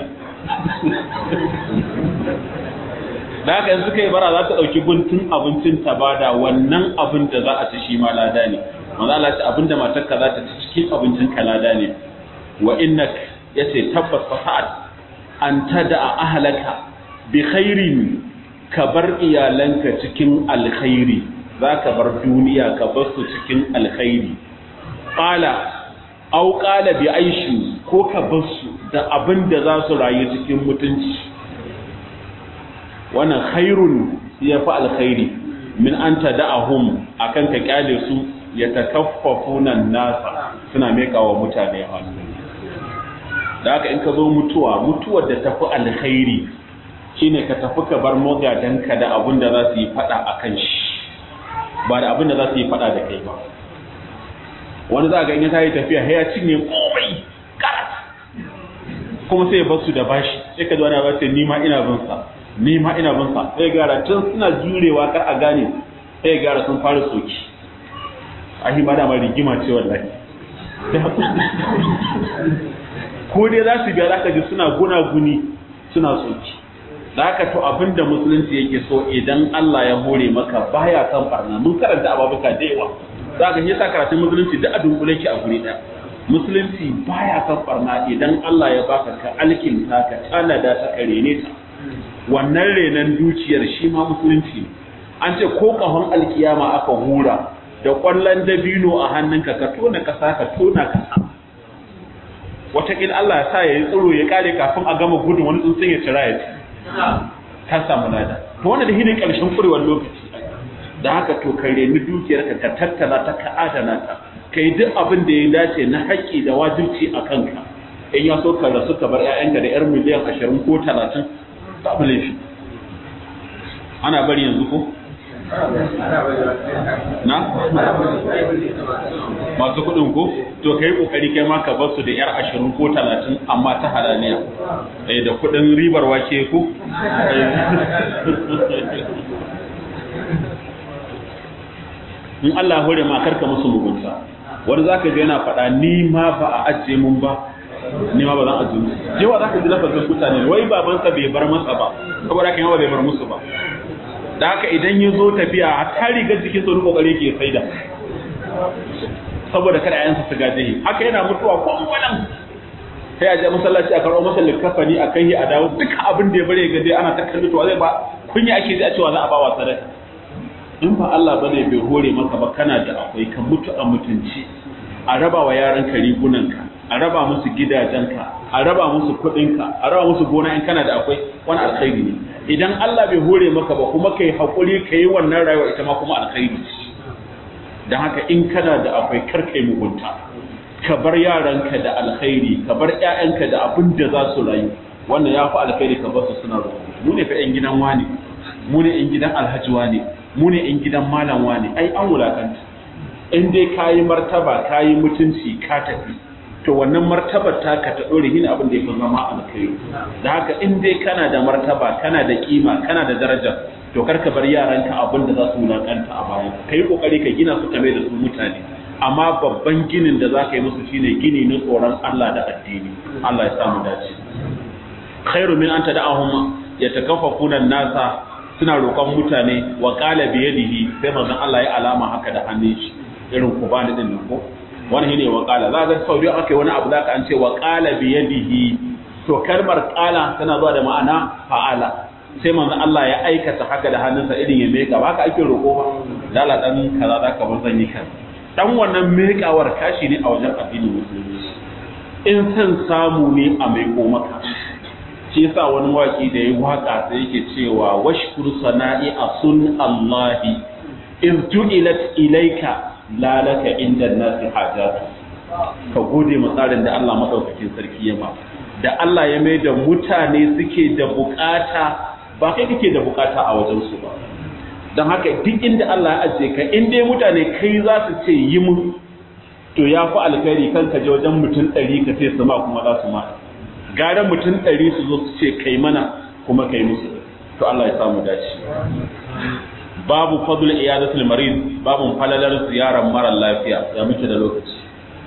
da haka yanzu kai bara za ta ɗauki guntun abincin ta bada wannan abin da za a ci shi ma lada ne manzo Allah ce abinda matarka za ta ci cikin abincin ka lada ne wa innak yace tabbas fasa'at an tada ahlaka bi khairin ka bar iyalanka cikin alkhairi zaka bar duniya ka bar su cikin alkhairi qala aw qala bi aishi ko ka bar su da abinda za su rayu cikin mutunci wannan khairun ya fa alkhairi min an tada'ahum akan ka kyale su ya takaffafuna nasa suna meka wa mutane hannu da haka in ka zo mutuwa mutuwar da tafi alkhairi shine ka tafi ka bar mogadanka da abin da za su yi fada akan shi ba da abin da za su yi fada da kai ba wani za ga in ya tayi tafiya ya cinye komai karat kuma sai ya bar su da bashi sai ka zo wani ba sai ni ma ina bin sa ni ma ina bin sa sai gara tun suna jurewa kar a gane sai gara sun fara soki ahi ba da ma rigima ce wallahi ko dai za su biya za ka ji suna guna-guni suna soki da haka to abinda musulunci yake so idan Allah ya hore maka baya kan barna mun karanta ababuka da yawa za ka yi sa karatun musulunci da adun kula ki a guri ɗaya musulunci baya kan barna idan Allah ya baka ka alkinta ka tanada ta kare ne ta wannan renan dukiyar shi ma musulunci an ce ko kahon alkiyama aka hura da ƙwallon dabino a hannunka ka tona kasa ka tona kasa wataƙil Allah ya sa ya yi tsiro ya kare kafin a gama gudun wani tsuntsun ya cira ya ci ka samu lada to wanda da hinin ƙarshen ƙurewar lokaci da haka to ka remi dukiyarka ka tattala ta ka adana ta ka yi duk abin da ya dace na haƙƙi da wajibci a kanka in ya so ka rasu ka bar 'ya'yanka da 'yar miliyan ashirin ko talatin babu laifi ana bari yanzu ko na masu kudin ko to kai kokari kai ma ka bar su da yar ashirin ko talatin amma ta halaliya eh da kudin ribar wake ko in Allah hore ma karka musu mugunta wani zaka je yana faɗa ni ma ba a ajiye mun ba ni ma ba zan ajiye musu jewa zaka ji lafazin mutane wai babansa bai bar masa ba saboda kan yawa bai bar musu ba da haka idan ya zo tafiya a ta rigar jikin saurin kokare ke saida saboda kada ayansa su gaje haka yana mutuwa ko kwanan sai a je masallaci a karo masa likafani a kai a dawo duka abin da ya bare ga dai ana ta kalli to zai ba kunya ake ji a cewa za a ba wa sadaka in ba Allah bane bai hore maka ba kana da akwai ka mutu a mutunci a raba wa yaran ka rigunanka a raba musu gidajenka a raba musu kuɗinka a raba musu gona in kana da akwai wani alkhairi ne idan Allah bai hore maka ba kuma kai hakuri kai wannan rayuwa ita ma kuma alkhairi dan haka in kana da akwai karkai mugunta ka bar yaranka da alkhairi ka bar ƴaƴanka da abin da za su rayu wannan ya fi alkhairi ka bar su suna roƙo mu ne fa ƴan gidan wani mu ne ƴan gidan alhaji wani mu ne ƴan gidan malam wani ai an wulakanta in dai kayi martaba kayi mutunci ka tafi to wannan martabar taka ta dore yin abin da yake zama alkhairi da haka in dai kana da martaba kana da kima kana da daraja to karka bar yaranka abin da za su wulakanta a baya kai kokari ka gina su kame da su mutane amma babban ginin da za ka yi musu shine gini na tsoron Allah da addini Allah ya samu dace khairu min an tada'ahum yatakaffafuna an-nasa suna roƙon mutane wa qala bi yadihi sai manzon Allah ya alama haka da hannun shi irin kubani din nan ko wani ne wa qala za ga sauri aka wani abu zaka an ce wa qala bi yadihi to kalmar qala tana zuwa da ma'ana fa'ala sai manzon Allah ya aikata haka da hannunsa irin ya meka ba ka ake roƙo ba dala dan kaza zaka bar zan yi kan dan wannan mekawar kashi ne a wajen addinin musulmi in san samu ne a maiko maka shi yasa wani waki da yayi waka sai yake cewa washkur sana'i asun Allahi iz ju'ilat ilayka la laka inda nasi hajatu ka gode ma tsarin da Allah madaukakin sarki ya ba da Allah ya mai da mutane suke da bukata ba kai kake da bukata a wajen su ba dan haka duk inda Allah ya aje ka in dai mutane kai za su ce yi mun to ya fi alkhairi kan ka je wajen mutum ɗari ka ce su ma kuma za su ma gara mutum ɗari su zo su ce kai mana kuma kai musu to Allah ya samu dace babu fadl iyadatul marid babu falalar ziyarar mara lafiya ya muke da lokaci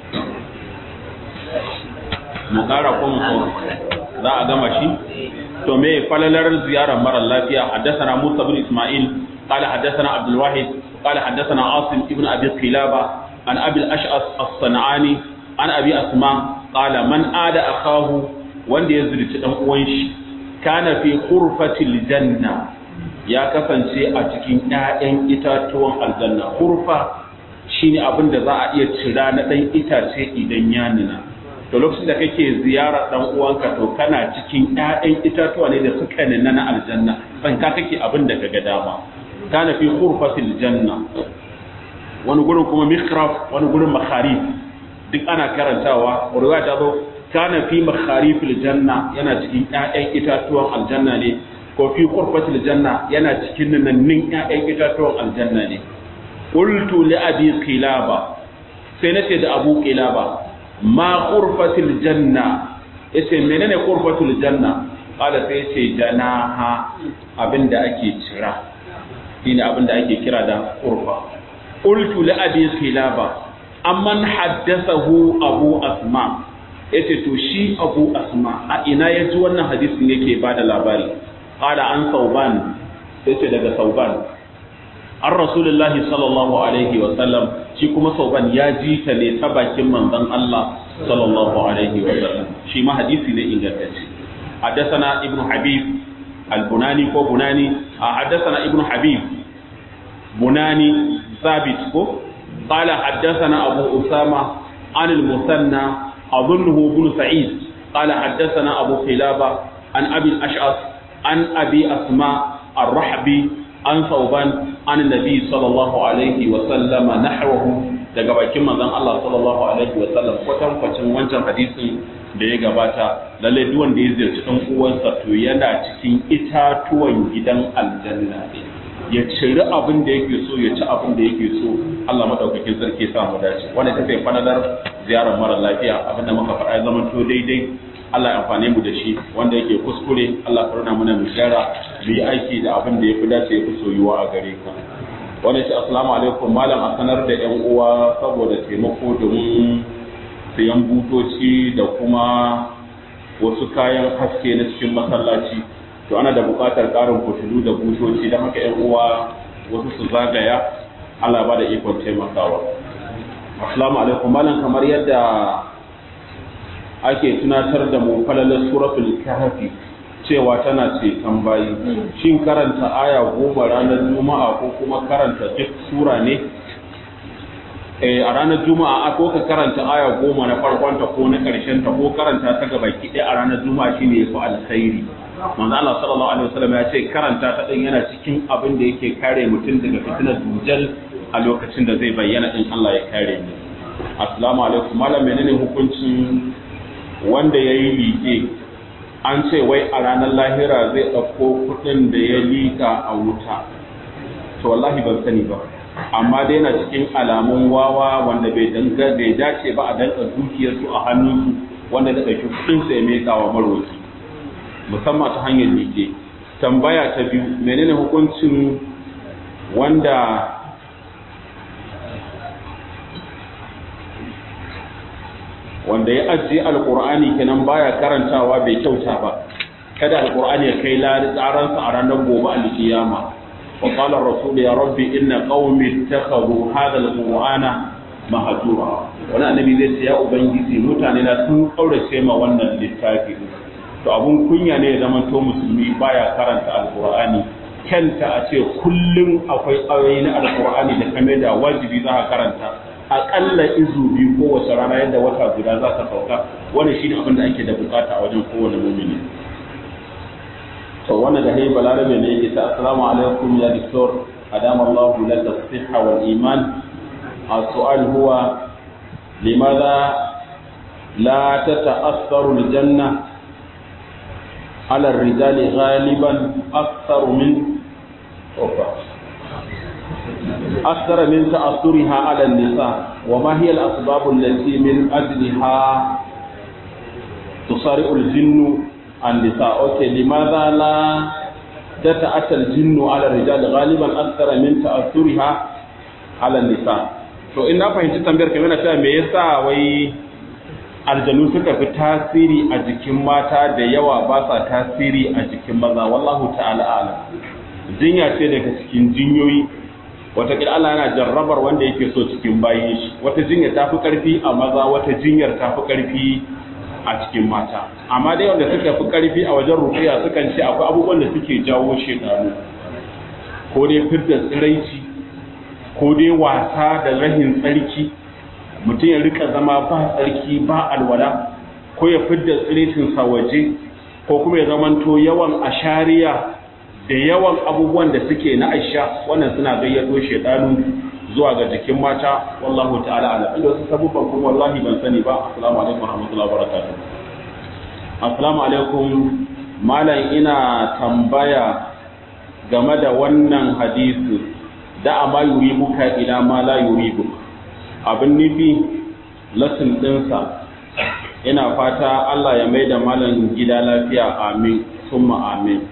mu kara ko mu za a gama shi to me falalar ziyarar mara lafiya haddathana Musa bin Isma'il قال حدثنا عبد الواحد قال حدثنا عاصم ابن ابي قلابه عن ابي الاشعث الصنعاني عن ابي اسماء قال من عاد اخاه wanda ya zurci dan uwan shi kana fi khurfatil janna ya kasance a cikin ƴaƴan itatuwan aljanna khurfa shine abin da za a iya cira na dan itace idan ya nuna to lokacin da kake ziyarar dan uwanka to kana cikin ƴaƴan itatuwa ne da suka nuna na aljanna ban ka kake abin da kaga dama kana fi khurfatil janna wani gurin kuma mikhraf wani gurin makharif duk ana karantawa ruwaya ta zo kana fi makharifil janna yana cikin ƴaƴan itatuwan aljanna ne ko fi khurfatil janna yana cikin nannin ƴaƴan itatuwan aljanna ne qultu li abi qilaba sai nace da abu qilaba ma khurfatil janna yace menene khurfatul janna qala sai yace janaha abinda ake cira shine abinda ake kira da khurfa qultu li abi qilaba amman haddathahu abu asma yace to shi abu asma a ina yaji wannan hadisin yake bada labari qala an sauban yace daga sauban an rasulullahi sallallahu alaihi wa sallam shi kuma sauban ya ji ta ne ta bakin manzon Allah sallallahu alaihi wa sallam shi ma hadisi ne ingantacce haddathana ibnu habib al-bunani ko bunani haddathana ibnu habib bunani ثابت قال حدثنا أبو أسامة عن المثنى أظنه بن سعيد قال حدثنا أبو قلابة عن أبي الأشعث عن أبي أسماء الرحبي عن ثوبان عن النبي صلى الله عليه وسلم نحوه daga bakin manzon Allah sallallahu alaihi wa sallam kwatan kwacin wancan hadisin da ya gabata lalle duk wanda ya ziyarci dan uwansa to yana cikin itatuwan gidan aljanna ne ya ciri abin da yake so ya ci abin da yake so Allah madaukakin sarki ya sa mu dace wanda take fadadar ziyarar mara lafiya abin da muka faɗa zaman to daidai Allah ya amfane mu da shi wanda yake kuskure Allah ka runa mana mu gyara mu yi aiki da abin da yafi dace yafi soyuwa a gare ka wanda shi assalamu alaikum malam a sanar da ƴan uwa saboda taimako domin sayan butoci da kuma wasu kayan haske na cikin masallaci to ana da buƙatar ƙarin fitilu da butoci don haka ƴan uwa wasu su zagaya Allah ba da ikon taimakawa. Assalamu alaikum malam kamar yadda ake tunatar da mu falalar suratul kahfi cewa tana ce tambayi shin karanta aya goma ranar juma'a ko kuma karanta duk sura ne eh a ranar juma'a ko ka karanta aya goma na farkon ta ko na ƙarshen ta ko karanta ta gaba ki a ranar juma'a shine yafi alkhairi manzo Allah sallallahu alaihi wasallam ya ce karanta ta din yana cikin abin da yake kare mutum daga fitinar dujal a lokacin da zai bayyana din Allah ya kare ni. Assalamu alaikum malam menene hukuncin wanda yayi liƙe an ce wai a ranar lahira zai ɗauko kuɗin da ya liƙa a wuta to wallahi ban sani ba amma dai yana cikin alamun wawa wanda bai danga bai dace ba a danka dukiyarsu a hannunsu wanda da ɗauki kuɗinsa ya meka wa maroki musamman ta hanyar liƙe. Tambaya ta biyu menene hukuncin wanda wanda ya ajiye alkur'ani kenan baya karantawa bai kyauta ba kada alqur'ani ya kai laransa a ranar gobe alkiyama wa qala ar-rasul ya rabbi inna qaumi ittakhadhu hadha alqur'ana mahjura wani annabi zai ce ya ubangiji mutane na sun kaurace ma wannan littafi to abun kunya ne ya zama to musulmi baya karanta alqur'ani kanta a ce kullum akwai ayoyi na alqur'ani da kame da wajibi za ka karanta akalla izu biyu kowace rana yadda wata guda za ka sauka wannan shine abin da ake da bukata a wajen kowane mu'mini to wannan da hayy balarabe ne yake ta assalamu alaikum ya doktor adama Allah laka as-sihha wal iman السؤال هو لماذا لا تتأثر الجنة على الرجال غالبا أكثر من أكثر من تأثرها على النساء وما هي الأسباب التي من أجلها تصارع الجن النساء أوكي لماذا لا تتأثر الجن على الرجال غالبا أكثر من تأثرها على النساء to in na fahimci tambayar kamar cewa me yasa wai aljanu suka fi tasiri a jikin mata da yawa ba sa tasiri a jikin maza wallahu ta'ala a'lam jinya ce daga cikin jinyoyi wata kila Allah yana jarrabar wanda yake so cikin bayin shi wata jinya ta fi karfi a maza wata jinyar ta fi karfi a cikin mata amma dai wanda suka fi karfi a wajen ruqiya sukan ce akwai abubuwan da suke jawo shedanu ko dai fitar tsiraici ko dai wasa da rahin tsarki mutum ya rika zama ba tsarki ba alwala ko ya fidda tsiritinsa waje ko kuma ya zamanto yawan ashariya da yawan abubuwan da suke na aisha wannan suna gayyato shedanu zuwa ga jikin mata wallahu ta'ala ala inda wasu sabubban kuma wallahi ban sani ba assalamu alaikum warahmatullahi wabarakatuh assalamu alaikum malam ina tambaya game da wannan hadisi da ma yuribuka ila ma la yuribu abin nufi lasin dinsa ina fata Allah ya maida malam gida lafiya amin summa amin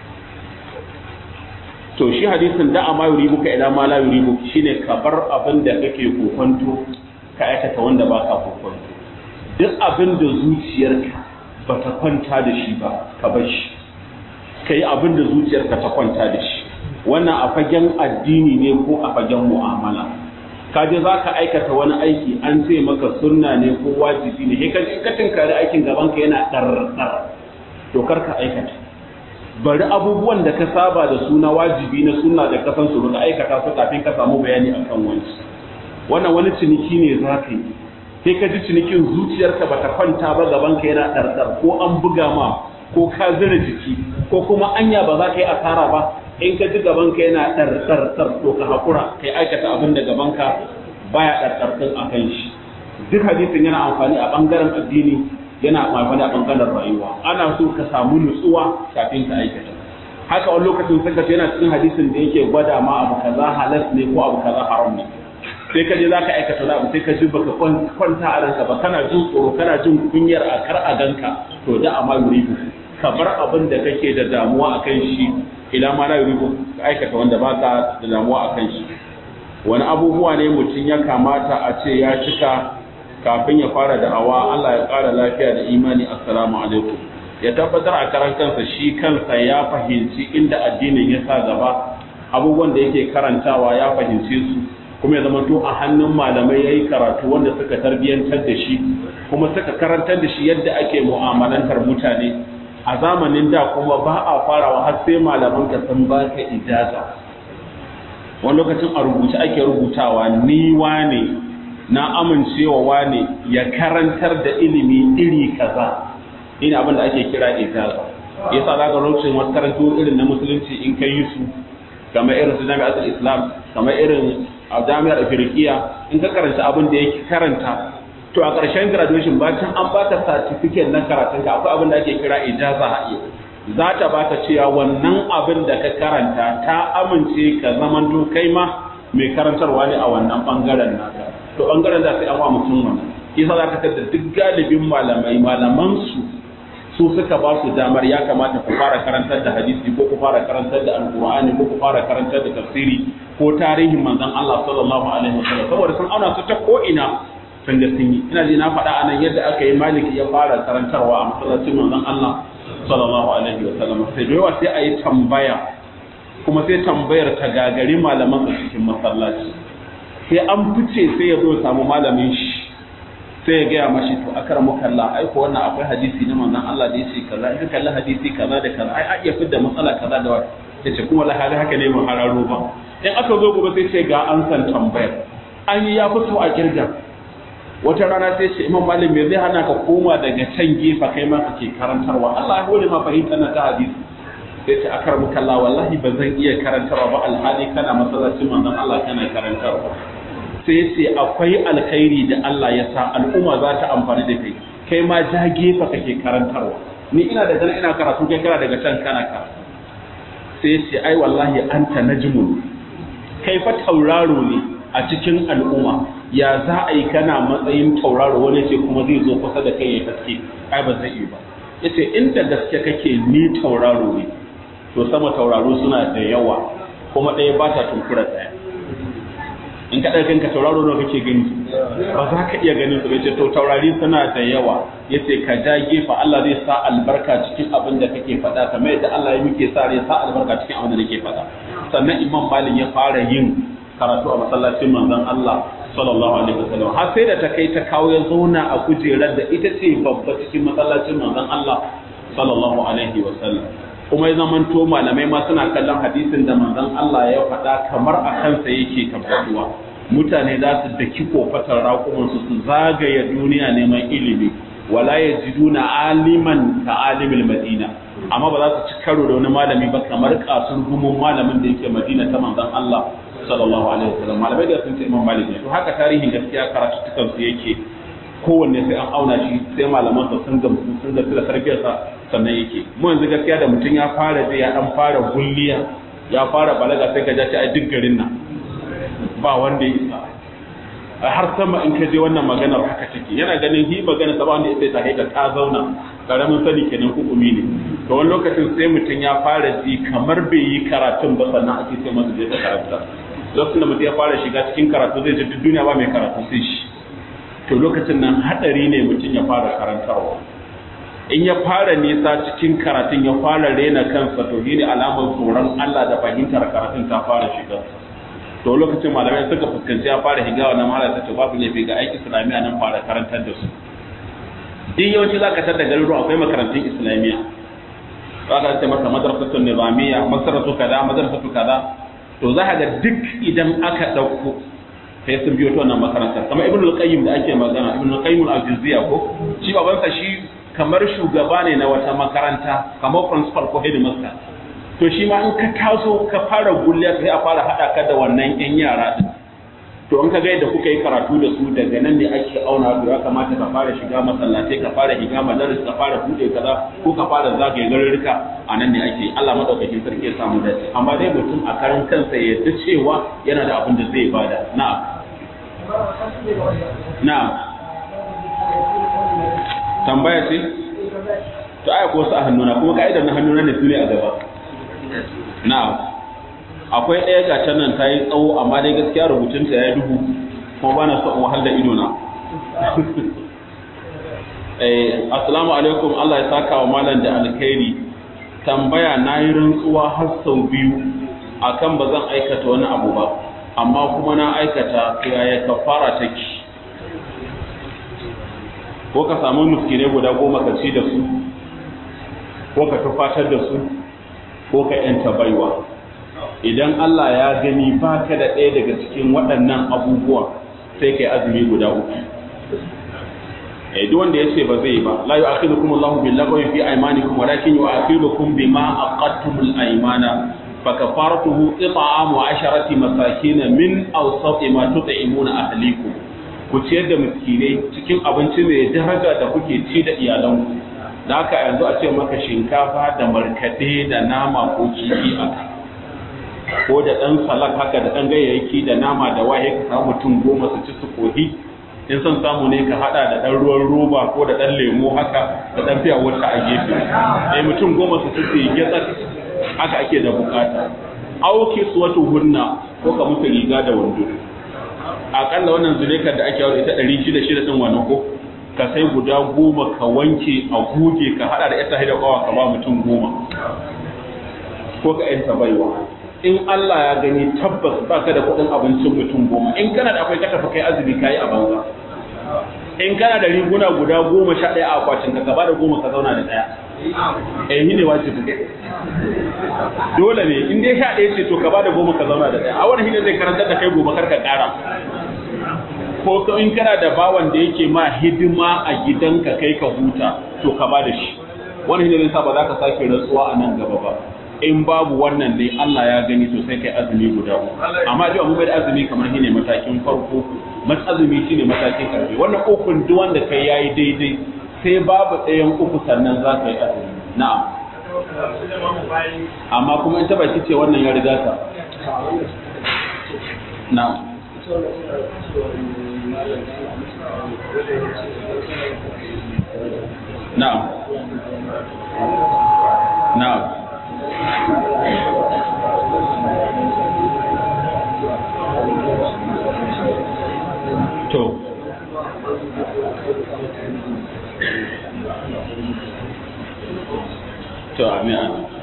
to shi hadisin da ma yuribuka ila ma la yuribu shine ka bar abin da kake kokonto ka aikata wanda baka kokonto duk abin da zuciyarka bata kwanta da shi ba ka bar shi kai abin da zuciyarka ta kwanta da shi wannan a fagen addini ne ko a fagen mu'amala kaje za ka aikata wani aiki an ce maka sunna ne ko wajibi ne sai ka ka tinkari aikin gaban ka yana dar to kar ka aikata bari abubuwan da ka saba da suna wajibi na sunna da ka san su ka aikata su kafin ka samu bayani akan wani wannan wani ciniki ne za ka yi sai ka ji cinikin zuciyarka bata kwanta ba gaban ka yana dar ko an buga ma ko ka zira jiki ko kuma anya ba za ka yi asara ba in ka ji gabanka yana ɗarɗarɗar to ka haƙura kai aikata abin da gabanka baya ɗarɗarɗin a kan shi duk hadisin yana amfani a ɓangaren addini yana amfani a ɓangaren rayuwa ana so ka samu nutsuwa kafin ka aikata haka wani lokacin saka yana cikin hadisin da yake gwada ma abu kaza halas ne ko abu kaza haram ne sai ka je za ka aikata wani abu sai ka ji baka kwanta a ranka ba kana jin tsoro kana jin kunyar a kar a ganka to da amma yuribu ka bar abin da kake da damuwa akan shi ila ma la yuribu ka aikata wanda baka da damuwa akan shi wani abubuwa ne mutum ya kamata a ce ya cika kafin ya fara da'awa Allah ya ƙara lafiya da imani assalamu alaikum ya tabbatar a karan kansa shi kansa ya fahimci inda addinin ya sa gaba abubuwan da yake karantawa ya fahimce su kuma ya zama to a hannun malamai yayi karatu wanda suka tarbiyantar da shi kuma suka karantar da shi yadda ake mu'amalantar mutane a zamanin da kuma ba a farawa har sai malaman ka san ba ka ijaza wani lokacin a rubuce ake rubutawa ni wane na amincewa wane ya karantar da ilimi iri kaza ina abin da ake kira ijaza yasa za ga lokacin wasu karantu irin na musulunci in kai yi su kamar irin su jami'atul islam kamar irin a jami'ar afirkiya in ka karanta abin da yake karanta to a ƙarshen graduation bacin an baka certificate na karatun ka akwai abin da ake kira ijaza haɗe za ta baka cewa wannan abin da ka karanta ta amince ka zamanto kai ma mai karantarwa ne a wannan bangaren naka to bangaren da sai an wa mutum wannan yasa za ka tada duk galibin malamai malaman su su suka ba su damar ya kamata ku fara karantar da hadisi ko ku fara karantar da alqur'ani ko ku fara karantar da tafsiri ko tarihin manzon Allah sallallahu alaihi wasallam saboda sun auna su ta ko ina sun da sun yi ina ji na faɗa anan yadda aka yi maliki ya fara karantarwa a masallacin manzon Allah sallallahu alaihi wa sallam. Sai da yawa sai a yi tambaya kuma sai tambayar ta gagari malaman a cikin masallaci, sai an fice sai ya zo samu malamin shi sai ya gaya mashi to akar mukalla ai ko wannan akwai hadisi na manzon Allah da yace kaza in kalla hadisi kaza da kaza ai a iya fidda matsala kaza da wani yace kuma la haka ne mun hararo ba. In aka zo gobe sai ce ga an san tambayar an yi ya fito a kirga. Wata rana sai ce imam malam me zai hana ka koma daga can gefa kai ma kake karantarwa, Allah ya hore ma fahimta na ta hadisi. Sai ce akar mukalla wallahi ba zan iya karantarwa ba alhali kana masallacin manzon Allah kana karantarwa. Sai ce akwai alkhairi da Allah ya sa al'umma za ta amfani da kai, kai ma ja gefa kake karantarwa, ni ina da gana ina karatu kai kana daga can kana karatu. Sai ce ai wallahi anta najmun, kai fa tauraro ne a cikin al'umma, ya za a yi kana matsayin tauraro wani ce kuma zai zo kusa da kai ya gaske, ai ba zai yi ba. Yace inda gaske kake ni tauraro ne, to sama tauraro suna da yawa kuma ɗaya ba ta tunkura ɗaya. In ka ɗaukan ka tauraro nawa kake gani ba za ka iya ganin su. Yace to taurari suna da yawa, yace ka ja gefa Allah zai sa albarka cikin abin da kake faɗa kamar yadda Allah ya muke sa ya sa albarka cikin abin da nake faɗa. Sannan Imam Malik ya fara yin karatu a masallacin manzon Allah sallallahu alaihi wasallam, har sai da ta kai ta kawo ya zauna a kujerar da ita ce babba cikin masallacin manzon Allah sallallahu alaihi wasallam. Kuma ya zamanto malamai ma suna kallon hadisin da manzon Allah ya faɗa kamar a kansa yake tabbatuwa. Mutane za su daki kofatar raƙumansu su zagaya duniya neman ilimi, wala yajiduna aliman ka alimil madina, amma ba za su ci karo da wani malami ba kamar kasur gumun malamin da yake Madina ta manzon Allah sallallahu alaihi wasallam. Malamai da sun ce Imam Malik ne. To haka tarihin gaskiya karatu tukan su yake, kowanne sai an auna shi, sai malaman sa sun gamsu sun ga da tarbiyarsa sannan yake. Mu yanzu gaskiya da mutum ya fara je ya dan fara gulliya ya fara balaga sai ka ja shi a duk garin nan ba wanda ya isa. Har sama in ka je wannan maganar haka take, yana ganin hi magana ta ba wanda ya sai ta ta zauna karamin sani kenan hukumi ne. To wani lokacin sai mutum ya fara ji kamar bai yi karatun ba sannan ake sai masa je ta karanta. Lokacin da mutum ya fara shiga cikin karatu zai ji duk duniya ba mai karatu sai shi. To lokacin nan hadari ne mutum ya fara karantarwa. In ya fara nisa cikin karatun ya fara rena kansa, to ne alamar tsoron Allah da fahimtar karatun ta fara shiga. To lokacin malamai suka fuskanci ya fara higa wannan mahala ta ce babu laifi ga aiki islamiyya nan fara karantar da su. Din yawanci za ka tar da garuruwa akwai makarantun islamiyya, za ka ce masa madrasatun nizamiyya, madrasatu kaza madrasatu kaza. To za ka ga duk idan aka ɗauko sai sun biyo ta wannan makarantar. Kamar Ibn al-Qayyim da ake magana, Ibn al-Qayyim al-Juziyya ko shi babansa shi kamar shugaba ne na wata makaranta, kamar principal ko headmaster. To shi ma in ka taso ka fara gulliya sai a fara hada ka da wannan yan yara din. To in ka ga yadda kuka yi karatu da su daga nan ne ake auna, to ya kamata ka fara shiga masallatai, ka fara shiga madaris, ka fara bude kaza ko ka fara zagaye garurruka, a nan ne ake. Allah madaukakin sarki ya samu dace. Amma dai mutum a karan kansa ya yadda cewa yana da abin da zai bada. Na'am. Na'am. Tambaya ce? To aya ko su a hannuna, kuma ka'idar na hannuna ne su ne a gaba. Na'am. Akwai ɗaya ga can nan ta yi tsawo amma dai gaskiya rubutunta ya duhu kuma ba na so in wahal da ido na. Eh, assalamu alaikum, Allah ya saka wa malam da alkhairi. Tambaya, na yi rantsuwa har sau biyu akan ba zan aikata wani abu ba, amma kuma na aikata, to yaya kafara take? Ko ka samu miskinai guda goma ka ci da su, ko ka tufatar da su, ko ka yanta baiwa. Idan Allah ya gani baka da ɗaya daga cikin waɗannan abubuwa sai kai azumi guda uku. Eh, duk wanda yace ba zai ba, la yu'akhidukum Allahu bil lagwi fi aymanikum walakin yu'akhidukum bima aqadtumul aymana fa kafaratuhu it'amu asharati masakin min awsati ma tut'imuna ahlikum. Ku ciyar da miskinai cikin abinci mai daraja da kuke ci da iyalanku. Da haka yanzu a ce maka shinkafa da markaɗe da nama ko kifi aka, ko da ɗan salak haka da ɗan ganyayyaki da nama da waye, ka samu mutum goma su ci su kohi. In son samu ne ka haɗa da ɗan ruwan roba ko da ɗan lemo haka da ɗan fiya wata a gefe. Eh, mutum goma su ci su yi gyatsar, haka ake da bukata. Auki su wata hunna ko ka musu riga da wando. Aƙalla wannan zulekar da ake yawon ita ɗari shida shida ɗin wani ko ka sai guda goma ka wanke a goge ka hada da ita da kawa ka ba mutum goma ko ka yanta baiwa in Allah ya gani tabbas baka da kudin abincin mutum goma in kana da akwai ka tafi kai azumi kai a banza in kana da riguna guda goma sha ɗaya a akwatin ka gaba da goma ka zauna da ɗaya eh ne wajibi dole ne in dai sha ɗaya ce to ka ba da goma ka zauna da ɗaya a wani hidda zai karanta da kai gobe kar ka ƙara ko to in kana da bawan da yake ma hidima a gidanka kai ka huta to ka ba da shi wani hidda zai sa ba za ka sake rantsuwa a nan gaba ba in babu wannan ne Allah ya gani to sai kai azumi guda uku amma dai mu bai azumi kamar shine matakin farko mas azumi shine matakin karfi wannan ukun duk wanda kai yayi daidai sai babu ɗayan uku sannan za ka yi azumi na'am amma kuma in ta baki ce wannan ya riga ta na'am na'am na'am to to amin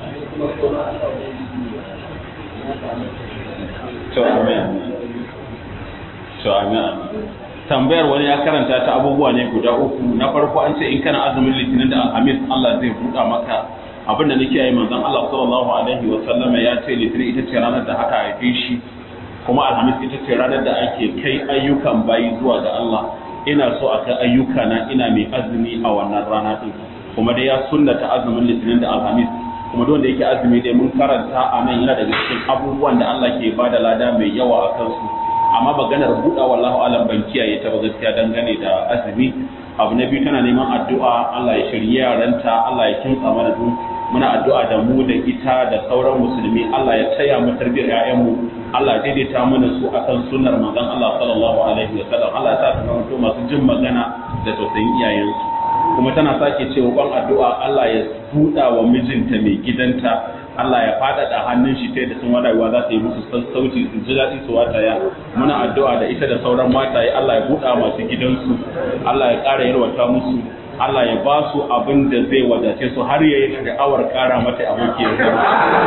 to amin to amin tambayar wani ya karanta ta abubuwa ne guda uku na farko an ce in kana azumin litinin da alhamis Allah zai buɗa maka abin da nake yi manzon Allah sallallahu alaihi wa sallama ya ce litinin ita ce ranar da aka haife shi kuma alhamis ita ce ranar da ake kai ayyukan bayi zuwa ga Allah ina so a kai ayyuka na ina mai azumi a wannan rana din kuma dai ya sunnata azumin litinin da alhamis kuma don da yake azumi dai mun karanta a nan yana daga cikin abubuwan da Allah ke bada lada mai yawa a kansu amma maganar buɗa wallahu alam ban kiyaye ta ba gaskiya dangane da azumi abu na biyu tana neman addu'a Allah ya shirye yaranta Allah ya kinsa mana du muna addu'a da mu da ita da sauran musulmi Allah ya taya mu tarbiyar ƴaƴanmu Allah ya daidaita mana su akan sunnar manzon Allah sallallahu alaihi wa sallam Allah ya sa su zama masu jin magana da tausayin iyayensu kuma tana sake cewa ban addu'a Allah ya buɗa wa mijinta mai gidanta Allah ya faɗaɗa hannun shi ta da sun wadawa za su yi musu sassauci su ji daɗi su wataya muna addu'a da ita da sauran mataye Allah ya buɗa masu gidansu Allah ya ƙara yarwata musu Allah ya ba su abin da zai wadace su har ya yi sha'awar ƙara mata abokiyar zama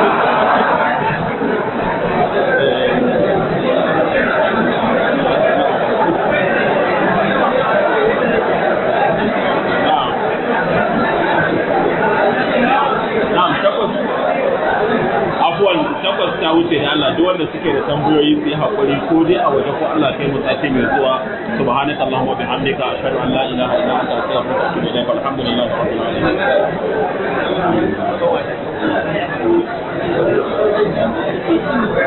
takwas ta wuce da Allah duk wanda suke da tambayoyi su yi hakuri ko dai a waje ko Allah kai mu sati mai zuwa subhanaka allahumma bihamdika ashhadu an la ilaha illa anta astaghfiruka wa atubu ilaik alhamdulillahi rabbil alamin